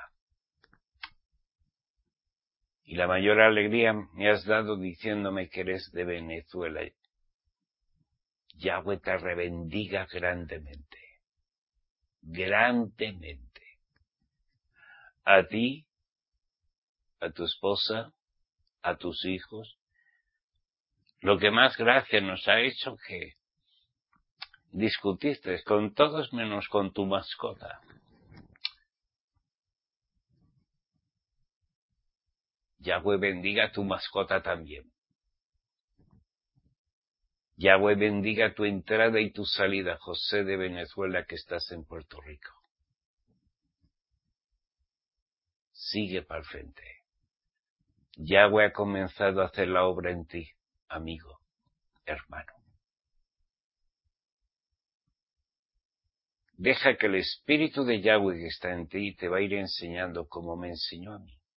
S1: Y la mayor alegría me has dado diciéndome que eres de Venezuela. Yahweh te rebendiga grandemente. Grandemente. A ti, a tu esposa, a tus hijos. Lo que más gracia nos ha hecho que discutiste con todos menos con tu mascota. Yahweh bendiga a tu mascota también. Yahweh bendiga tu entrada y tu salida, José de Venezuela, que estás en Puerto Rico. Sigue para el frente. Yahweh ha comenzado a hacer la obra en ti, amigo, hermano. Deja que el Espíritu de Yahweh que está en ti te va a ir enseñando como me enseñó a mí,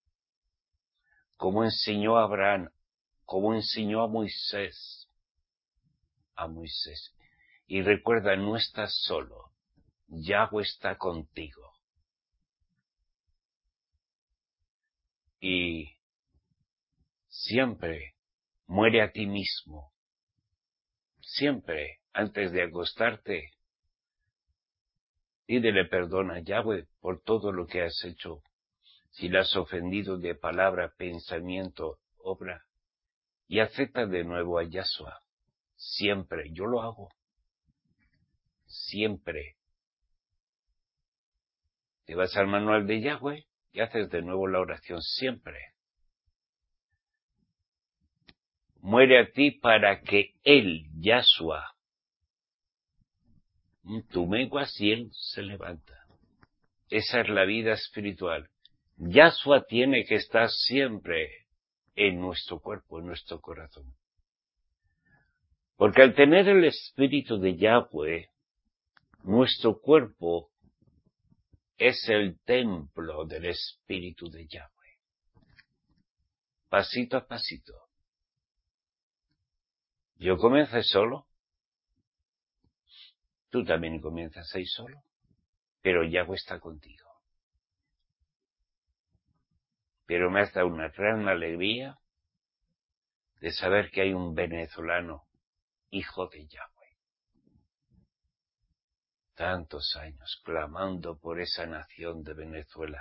S1: como enseñó a Abraham, como enseñó a Moisés, a Moisés. Y recuerda, no estás solo, Yahweh está contigo. Y siempre muere a ti mismo, siempre antes de acostarte. Pídele perdón a Yahweh por todo lo que has hecho. Si le has ofendido de palabra, pensamiento, obra. Y acepta de nuevo a Yahshua. Siempre. Yo lo hago. Siempre. Te vas al manual de Yahweh y haces de nuevo la oración. Siempre. Muere a ti para que Él, Yahshua, tú menguas y Él se levanta. Esa es la vida espiritual. Yahshua tiene que estar siempre en nuestro cuerpo, en nuestro corazón. Porque al tener el Espíritu de Yahweh, nuestro cuerpo es el templo del Espíritu de Yahweh. Pasito a pasito. Yo comencé solo. Tú también comienzas ahí solo. Pero Yahweh está contigo. Pero me ha dado una gran alegría de saber que hay un venezolano, hijo de Yahweh. Tantos años clamando por esa nación de Venezuela.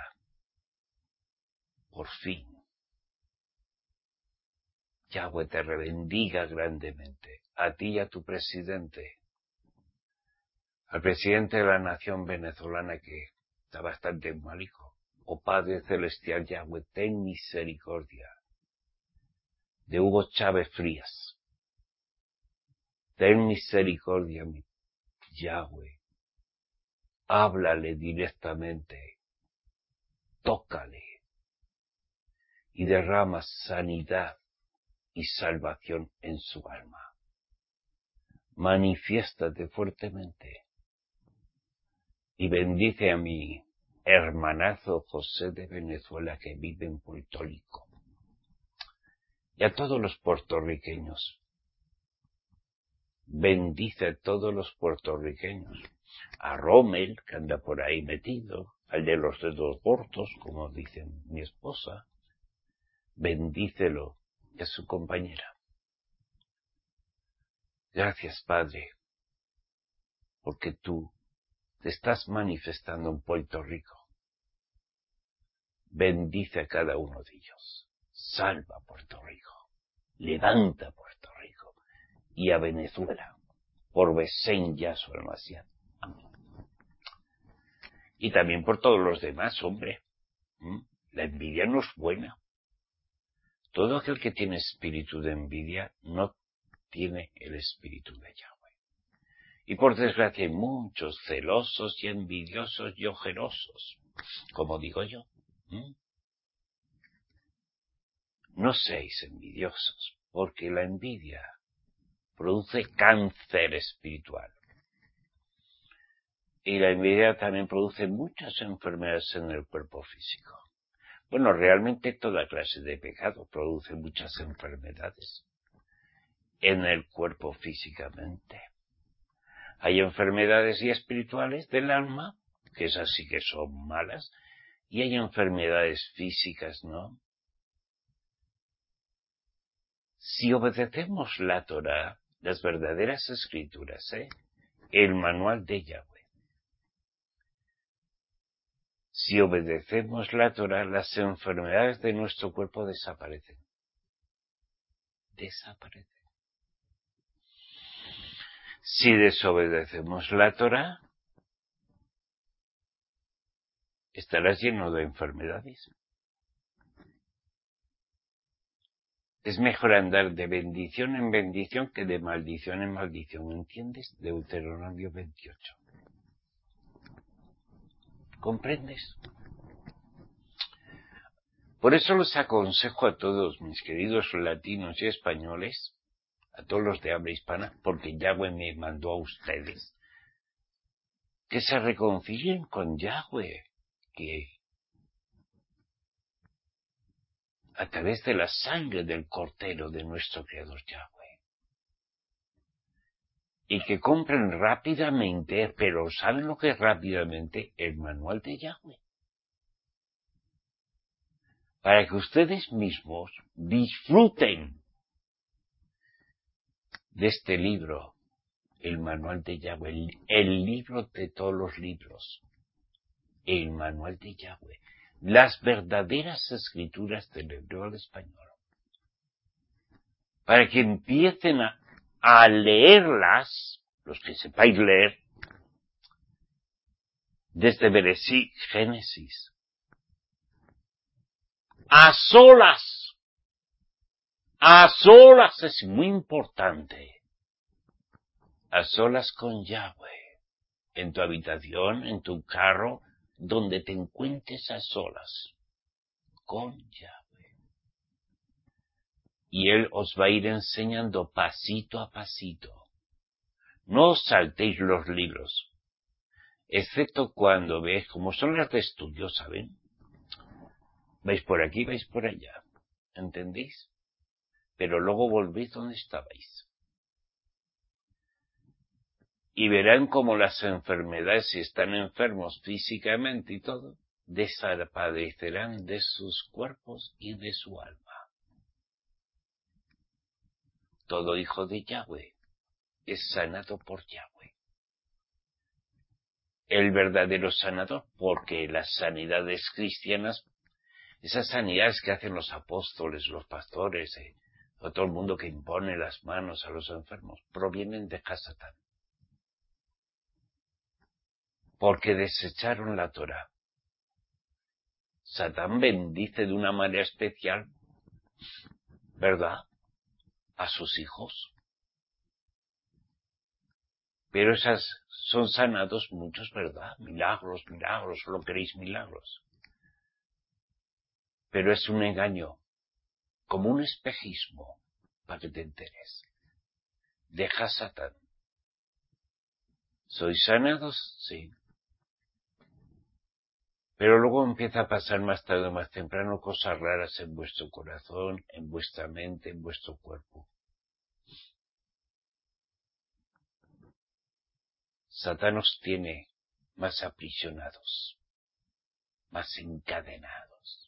S1: Por fin. Yahweh te bendiga grandemente. A ti y a tu presidente. Al presidente de la nación venezolana que está bastante malico. Oh Padre Celestial Yahweh, ten misericordia de Hugo Chávez Frías. Ten misericordia, mi Yahweh. Háblale directamente. Tócale. Y derrama sanidad y salvación en su alma. Manifiéstate fuertemente. Y bendice a mi hermanazo José de Venezuela que vive en Puerto Rico. Y a todos los puertorriqueños. Bendice a todos los puertorriqueños. A Rommel, que anda por ahí metido. Al de los dedos cortos, como dice mi esposa. Bendícelo. Y a su compañera. Gracias, Padre. Porque tú te estás manifestando en Puerto Rico. Bendice a cada uno de ellos. Salva a Puerto Rico. Levanta a Puerto Rico. Y a Venezuela. Por Besén Yahshua el Mashiach. Amén. Y también por todos los demás, hombre. ¿Mm? La envidia no es buena. Todo aquel que tiene espíritu de envidia no tiene el espíritu de Yahweh. Y por desgracia hay muchos celosos y envidiosos y ojerosos, como digo yo. ¿Mm? No seáis envidiosos, porque la envidia produce cáncer espiritual. Y la envidia también produce muchas enfermedades en el cuerpo físico. Bueno, realmente toda clase de pecado produce muchas enfermedades en el cuerpo físicamente. Hay enfermedades y espirituales del alma, que esas sí que son malas, y hay enfermedades físicas, ¿no? Si obedecemos la Torá, las verdaderas escrituras, ¿eh? El manual de Yahweh. Si obedecemos la Torá, las enfermedades de nuestro cuerpo desaparecen. Desaparecen. Si desobedecemos la Torá, estarás lleno de enfermedades. Es mejor andar de bendición en bendición que de maldición en maldición, ¿entiendes? Deuteronomio veintiocho. ¿Comprendes? Por eso les aconsejo a todos mis queridos latinos y españoles, a todos los de habla hispana, porque Yahweh me mandó a ustedes, que se reconcilien con Yahweh, que a través de la sangre del Cordero de nuestro Creador Yahweh, y que compren rápidamente, pero ¿saben lo que es rápidamente? El manual de Yahweh. Para que ustedes mismos disfruten de este libro, el manual de Yahweh, el, el libro de todos los libros, el manual de Yahweh, las verdaderas escrituras del hebreo al español, para que empiecen a, a leerlas, los que sepáis leer, desde Bereshit, Génesis, a solas, a solas es muy importante, a solas con Yahweh, en tu habitación, en tu carro, donde te encuentres a solas, con Yahweh. Y Él os va a ir enseñando pasito a pasito. No os saltéis los libros, excepto cuando veis, como son las de estudio, ¿saben? Vais por aquí, vais por allá, ¿entendéis? Pero luego volvéis donde estabais. Y verán cómo las enfermedades, si están enfermos físicamente y todo, desaparecerán de sus cuerpos y de su alma. Todo hijo de Yahweh es sanado por Yahweh. El verdadero sanador, porque las sanidades cristianas, esas sanidades que hacen los apóstoles, los pastores, eh, o todo el mundo que impone las manos a los enfermos, provienen de Hasatán. Porque desecharon la Torá. Satán bendice de una manera especial, ¿verdad?, a sus hijos. Pero esas son sanados muchos, ¿verdad? Milagros, milagros, solo queréis milagros. Pero es un engaño, como un espejismo, para que te enteres. Deja Satán. ¿Sois sanados? Sí. Pero luego empieza a pasar más tarde o más temprano cosas raras en vuestro corazón, en vuestra mente, en vuestro cuerpo. Satán os tiene más aprisionados, más encadenados.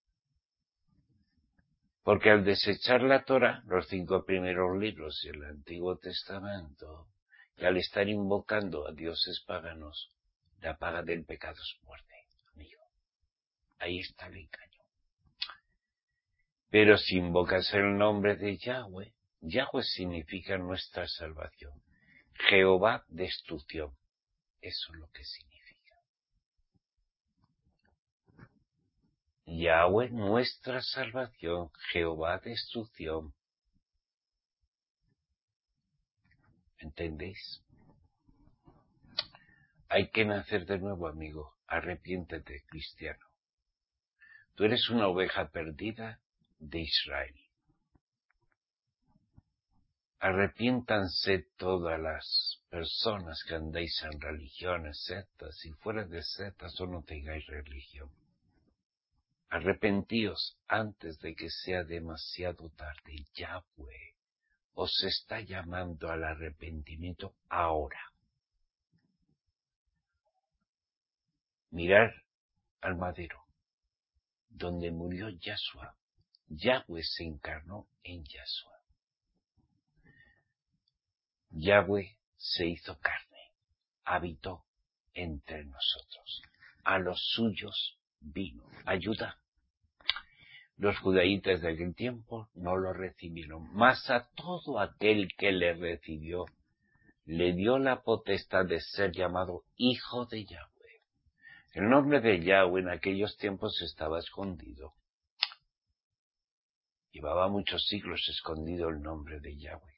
S1: Porque al desechar la Torá, los cinco primeros libros y el Antiguo Testamento, y al estar invocando a dioses paganos, la paga del pecado es muerte, amigo. Ahí está el engaño. Pero si invocas el nombre de Yahweh, Yahweh significa nuestra salvación. Jehová, destrucción. Eso es lo que significa. Yahweh, nuestra salvación. Jehová, destrucción. ¿Entendéis? Hay que nacer de nuevo, amigo. Arrepiéntete, cristiano. Tú eres una oveja perdida de Israel. Arrepiéntanse todas las personas que andáis en religiones, sectas, y fuera de sectas o no tengáis religión. Arrepentíos antes de que sea demasiado tarde. Yahweh os está llamando al arrepentimiento ahora. Mirad al madero, donde murió Yahshua. Yahweh se encarnó en Yahshua. Yahweh se hizo carne, habitó entre nosotros. A los suyos vino. Ayuda. Los judaítas de aquel tiempo no lo recibieron, mas a todo aquel que le recibió, le dio la potestad de ser llamado hijo de Yahweh. El nombre de Yahweh en aquellos tiempos estaba escondido. Llevaba muchos siglos escondido el nombre de Yahweh.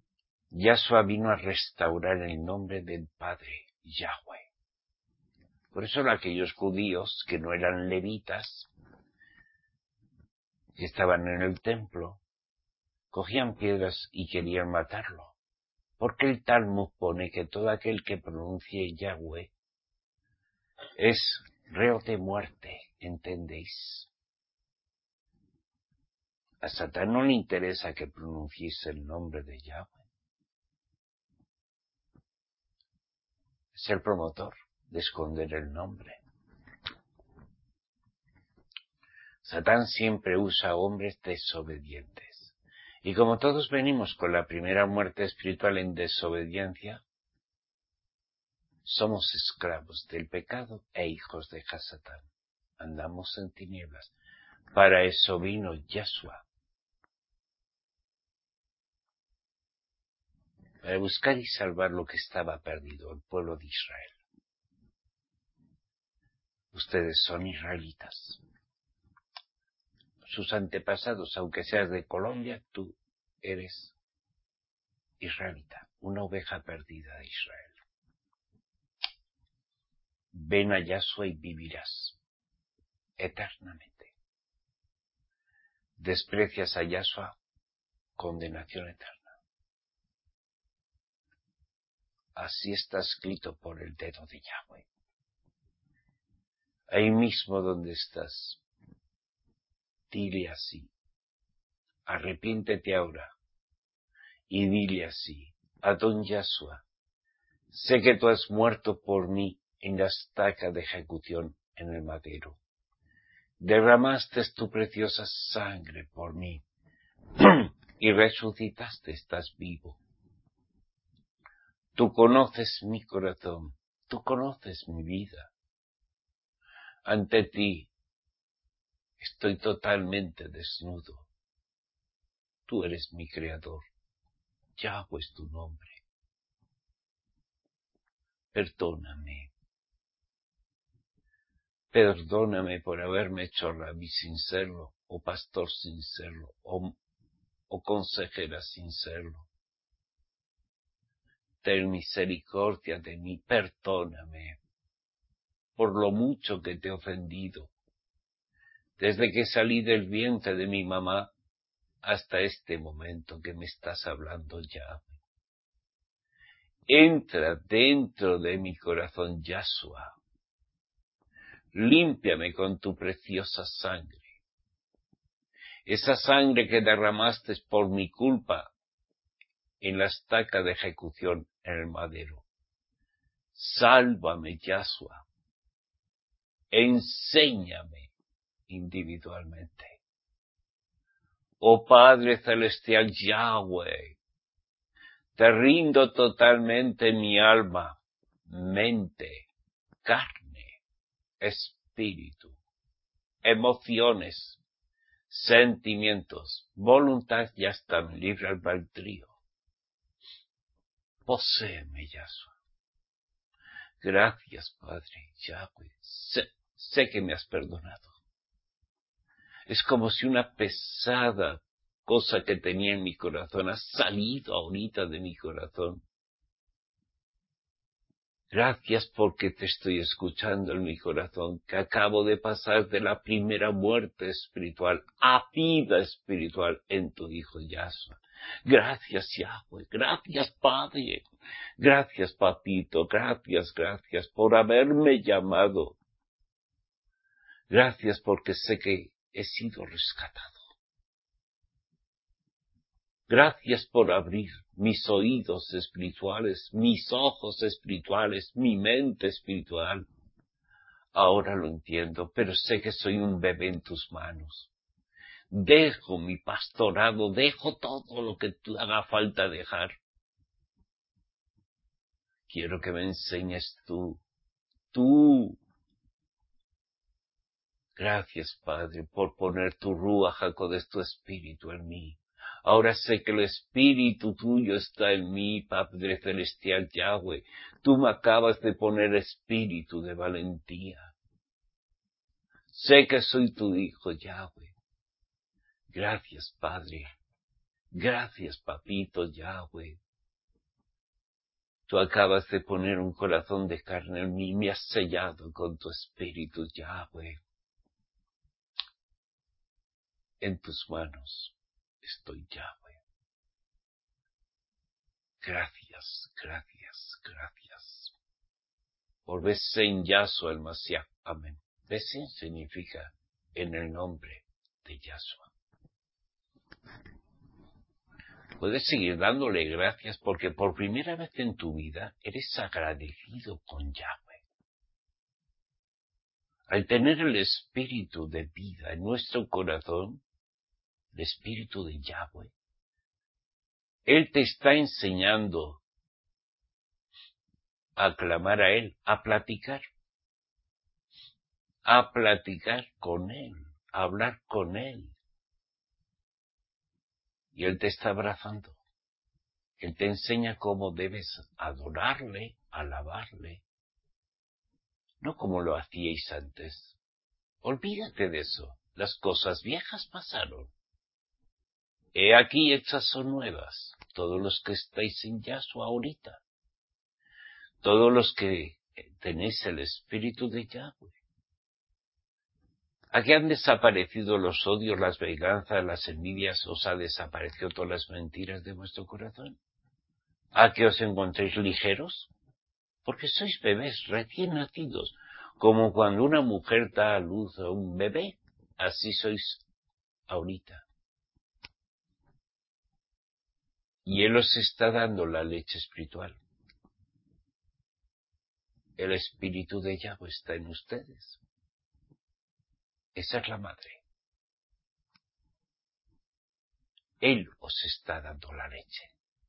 S1: Yahshua vino a restaurar el nombre del Padre, Yahweh. Por eso aquellos judíos que no eran levitas, que estaban en el templo, cogían piedras y querían matarlo. Porque el Talmud pone que todo aquel que pronuncie Yahweh es reo de muerte, ¿entendéis? A Satán no le interesa que pronuncies el nombre de Yahweh. Es el promotor de esconder el nombre. Satán siempre usa hombres desobedientes. Y como todos venimos con la primera muerte espiritual en desobediencia, somos esclavos del pecado e hijos de Satán. Andamos en tinieblas. Para eso vino Yahshua. Para buscar y salvar lo que estaba perdido, el pueblo de Israel. Ustedes son israelitas. Sus antepasados, aunque seas de Colombia, tú eres israelita, una oveja perdida de Israel. Ven a Yahshua y vivirás eternamente. Desprecias a Yahshua, condenación eterna. Así está escrito por el dedo de Yahweh. Ahí mismo donde estás, dile así, arrepiéntete ahora, y dile así, Adón Yahshua, sé que tú has muerto por mí en la estaca de ejecución en el madero. Derramaste tu preciosa sangre por mí, y resucitaste, estás vivo. Tú conoces mi corazón, tú conoces mi vida. Ante ti estoy totalmente desnudo. Tú eres mi creador. Yahweh es tu nombre. Perdóname. Perdóname por haberme hecho rabí sin serlo, o pastor sin serlo, o, o consejera sin serlo. Ten misericordia de mí, perdóname por lo mucho que te he ofendido. Desde que salí del vientre de mi mamá hasta este momento que me estás hablando ya. Entra dentro de mi corazón, Yahshua. Límpiame con tu preciosa sangre. Esa sangre que derramaste por mi culpa en la estaca de ejecución en el madero. Sálvame, Yahshua. Enséñame individualmente. Oh Padre Celestial Yahweh, te rindo totalmente mi alma, mente, carne, espíritu, emociones, sentimientos, voluntad y hasta mi libre albedrío. Poséeme, Yahshua. Gracias, Padre Yahweh. Sé, sé que me has perdonado. Es como si una pesada cosa que tenía en mi corazón ha salido ahorita de mi corazón. Gracias porque te estoy escuchando en mi corazón, que acabo de pasar de la primera muerte espiritual a vida espiritual en tu Hijo Yahshua. Gracias, Yahweh. Gracias, Padre. Gracias, Papito. Gracias, gracias por haberme llamado. Gracias porque sé que he sido rescatado. Gracias por abrir mis oídos espirituales, mis ojos espirituales, mi mente espiritual. Ahora lo entiendo, pero sé que soy un bebé en tus manos. Dejo mi pastorado, dejo todo lo que te haga falta dejar. Quiero que me enseñes tú, tú. Gracias, Padre, por poner tu Ruach HaKodesh, tu espíritu en mí. Ahora sé que el espíritu tuyo está en mí, Padre Celestial Yahweh. Tú me acabas de poner espíritu de valentía. Sé que soy tu hijo, Yahweh. Gracias, Padre. Gracias, Papito Yahweh. Tú acabas de poner un corazón de carne en mí, me has sellado con tu espíritu, Yahweh. En tus manos estoy, Yahweh. Gracias, gracias, gracias. Por verse en Yahshua el Mashiach. Amén. Besen significa en el nombre de Yahshua. Puedes seguir dándole gracias porque por primera vez en tu vida eres agradecido con Yahweh. Al tener el espíritu de vida en nuestro corazón, el espíritu de Yahweh, Él te está enseñando a clamar a Él, a platicar, a platicar con Él, a hablar con Él. Y Él te está abrazando. Él te enseña cómo debes adorarle, alabarle, no como lo hacíais antes. Olvídate de eso. Las cosas viejas pasaron. He aquí hechas son nuevas. Todos los que estáis en Yahshua ahorita. Todos los que tenéis el espíritu de Yahweh. Aquí han desaparecido los odios, las venganzas, las envidias, os ha desaparecido todas las mentiras de vuestro corazón. ¿A que os encontréis ligeros? Porque sois bebés recién nacidos, como cuando una mujer da a luz a un bebé, así sois ahorita. Y Él os está dando la leche espiritual. El espíritu de Yahweh está en ustedes. Esa es la madre. Él os está dando la leche.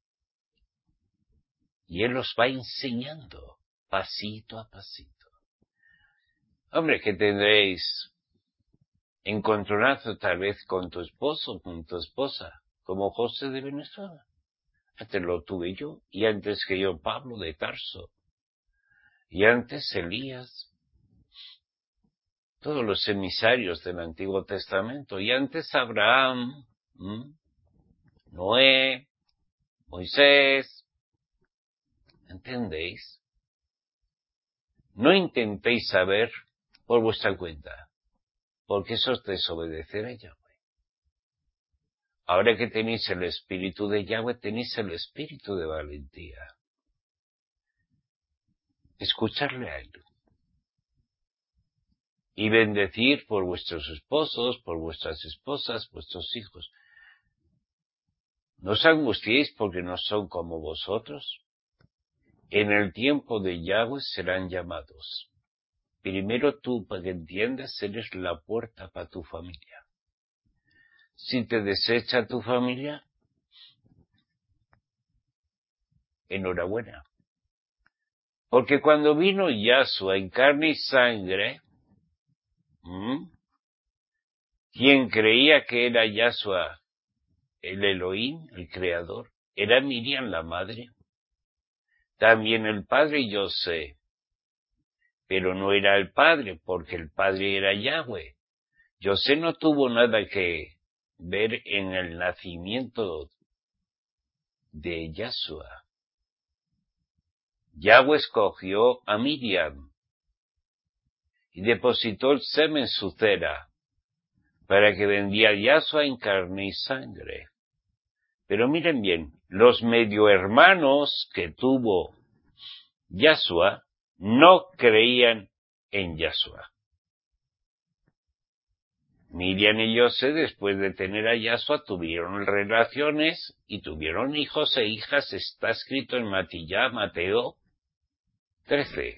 S1: Y Él os va enseñando pasito a pasito. Hombre, que tendréis encontronazo tal vez con tu esposo, con tu esposa, como José de Venezuela. Antes lo tuve yo, y antes que yo Pablo de Tarso, y antes Elías, todos los emisarios del Antiguo Testamento, y antes Abraham, ¿m? Noé, Moisés. ¿Entendéis? No intentéis saber por vuestra cuenta, porque eso es desobedecer a Yahweh. Ahora que tenéis el espíritu de Yahweh, tenéis el espíritu de valentía. Escucharle a Él. Y bendecir por vuestros esposos, por vuestras esposas, vuestros hijos. No os angustiéis porque no son como vosotros. En el tiempo de Yahweh serán llamados. Primero tú, para que entiendas, eres la puerta para tu familia. Si te desecha tu familia, enhorabuena. Porque cuando vino Yahshua en carne y sangre, ¿m? quien creía que era Yahshua el Elohim, el Creador, era Miriam la madre. También el padre José, pero no era el padre, porque el padre era Yahweh. José no tuvo nada que ver en el nacimiento de Yahshua. Yahweh escogió a Miriam y depositó el semen en su cera para que vendía Yahshua en carne y sangre. Pero miren bien, los medio hermanos que tuvo Yahshua no creían en Yahshua. Miriam y José, después de tener a Yahshua, tuvieron relaciones y tuvieron hijos e hijas. Está escrito en Matillá, Mateo trece.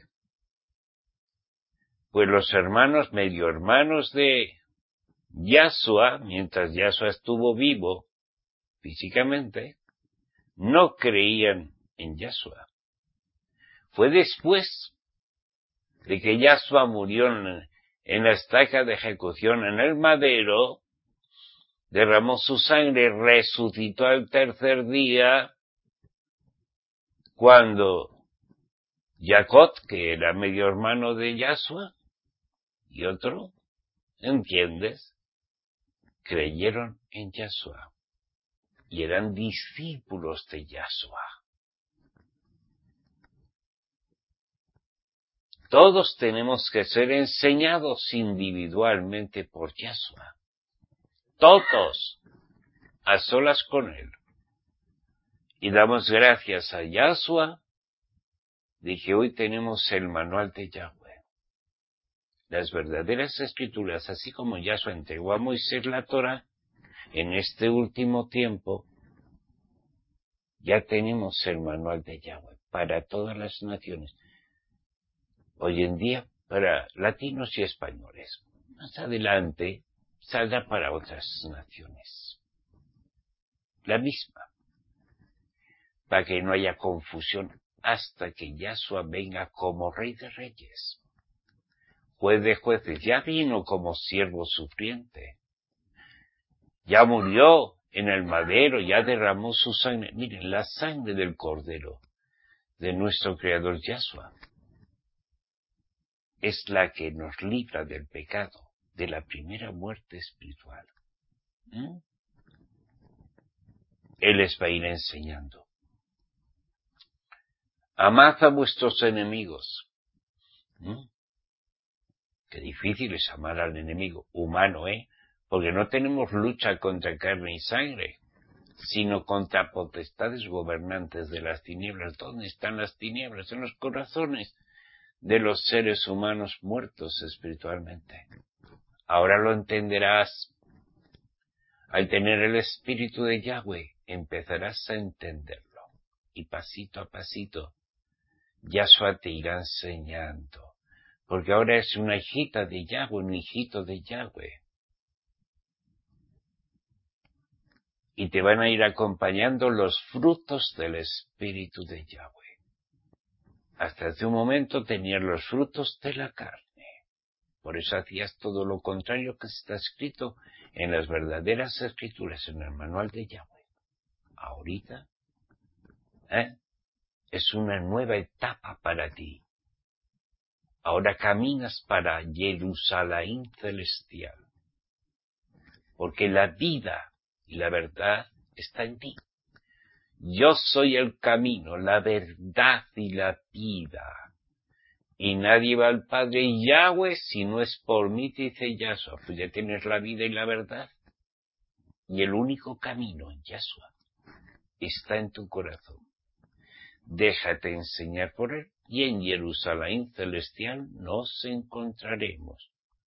S1: Pues los hermanos, medio hermanos de Yahshua, mientras Yahshua estuvo vivo físicamente, no creían en Yahshua. Fue después de que Yahshua murió en, en la estaca de ejecución en el madero, derramó su sangre, resucitó al tercer día, cuando Jacob, que era medio hermano de Yahshua, y otro, ¿entiendes?, creyeron en Yahshua y eran discípulos de Yahshua. Todos tenemos que ser enseñados individualmente por Yahshua. Todos, a solas con Él. Y damos gracias a Yahshua de que hoy tenemos el manual de Yahweh. Las verdaderas escrituras, así como Yahshua entregó a Moisés la Torah, en este último tiempo ya tenemos el manual de Yahweh para todas las naciones. Hoy en día para latinos y españoles. Más adelante saldrá para otras naciones. La misma. Para que no haya confusión hasta que Yahshua venga como Rey de Reyes. Juez de jueces, ya vino como siervo sufriente. Ya murió en el madero, ya derramó su sangre. Miren, la sangre del Cordero de nuestro Creador Yahshua es la que nos libra del pecado, de la primera muerte espiritual. ¿Mm? Él les va a ir enseñando. Amad a vuestros enemigos. ¿Mm? Qué difícil es amar al enemigo humano, ¿eh? Porque no tenemos lucha contra carne y sangre, sino contra potestades gobernantes de las tinieblas. ¿Dónde están las tinieblas? En los corazones de los seres humanos muertos espiritualmente. Ahora lo entenderás. Al tener el Espíritu de Yahweh, empezarás a entenderlo. Y pasito a pasito, Yahshua te irá enseñando. Porque ahora es una hijita de Yahweh, un hijito de Yahweh. Y te van a ir acompañando los frutos del Espíritu de Yahweh. Hasta hace un momento tenías los frutos de la carne. Por eso hacías todo lo contrario que está escrito en las verdaderas escrituras, en el manual de Yahweh. Ahorita, ¿eh? Es una nueva etapa para ti. Ahora caminas para Jerusalén celestial. Porque la vida y la verdad está en ti. Yo soy el camino, la verdad y la vida. Y nadie va al Padre Yahweh si no es por mí, dice Yahshua. Pues ya tienes la vida y la verdad. Y el único camino en Yahshua está en tu corazón. Déjate enseñar por Él y en Jerusalén celestial nos encontraremos.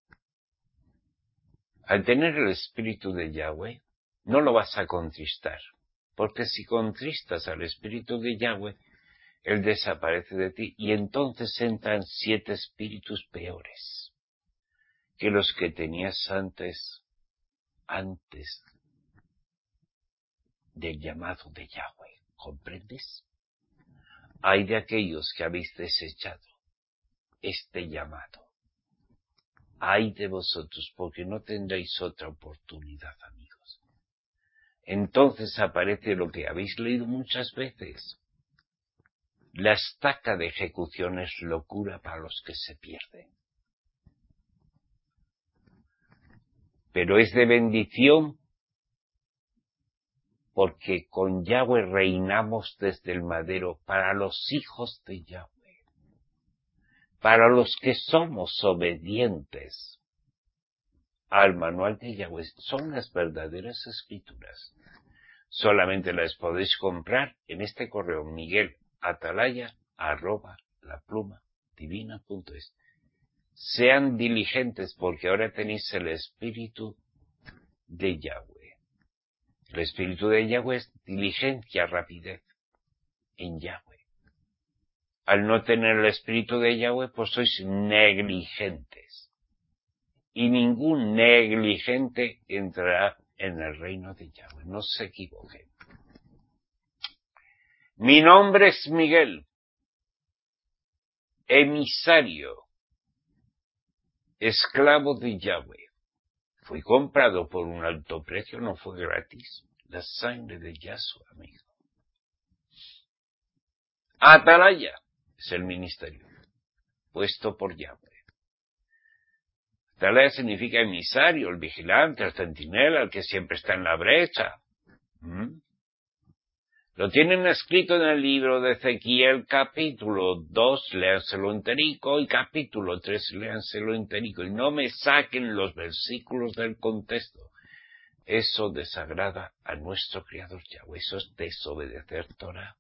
S1: Al tener el Espíritu de Yahweh, no lo vas a contristar. Porque si contristas al Espíritu de Yahweh, Él desaparece de ti y entonces entran siete espíritus peores que los que tenías antes, antes del llamado de Yahweh. ¿Comprendes? Hay de aquellos que habéis desechado este llamado. Ay de vosotros, porque no tendréis otra oportunidad, amigos. Entonces aparece lo que habéis leído muchas veces. La estaca de ejecución es locura para los que se pierden. Pero es de bendición porque con Yahweh reinamos desde el madero para los hijos de Yahweh. Para los que somos obedientes al manual de Yahweh. Son las verdaderas escrituras. Solamente las podéis comprar en este correo Miguel Atalaya arroba la pluma divina punto es. Sean diligentes porque ahora tenéis el Espíritu de Yahweh. El Espíritu de Yahweh es diligencia, rapidez en Yahweh. Al no tener el Espíritu de Yahweh, pues sois negligentes. Y ningún negligente entrará en el reino de Yahweh. No se equivoquen. Mi nombre es Miguel, emisario, esclavo de Yahweh. Fui comprado por un alto precio, no fue gratis. La sangre de Yahshua, amigo. Atalaya es el ministerio, puesto por Yahweh. Atalaya significa emisario, el vigilante, el centinela, el que siempre está en la brecha. ¿Mm? Lo tienen escrito en el libro de Ezequiel, capítulo dos, léanselo enterico, y capítulo tres, léanselo enterico, y no me saquen los versículos del contexto. Eso desagrada a nuestro Creador Yahweh, eso es desobedecer Torah.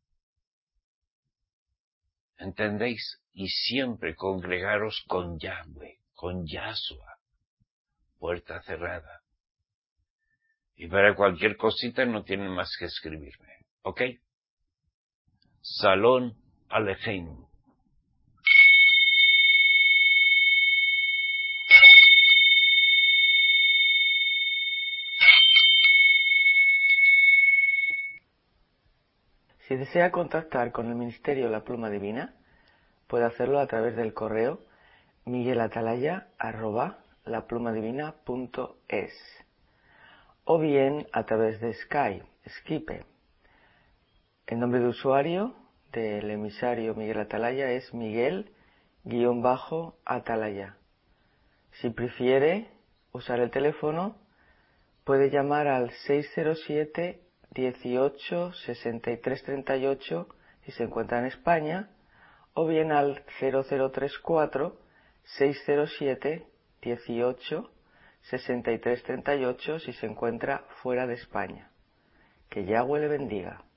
S1: ¿Entendéis? Y siempre congregaros con Yahweh, con Yahshua, puerta cerrada. Y para cualquier cosita no tienen más que escribirme, ¿ok? Salón Alejem.
S2: Si desea contactar con el Ministerio La Pluma Divina, puede hacerlo a través del correo miguelatalaya arroba laplumadivina punto es o bien a través de Skype, Skype. El nombre de usuario del emisario Miguel Atalaya es Miguel-Atalaya. Si prefiere usar el teléfono, puede llamar al seis cero siete, dieciocho, sesenta y tres treinta y ocho si se encuentra en España, o bien al cero cero tres cuatro, seis cero siete, dieciocho, sesenta y tres treinta y ocho si se encuentra fuera de España. Que Yahweh le bendiga.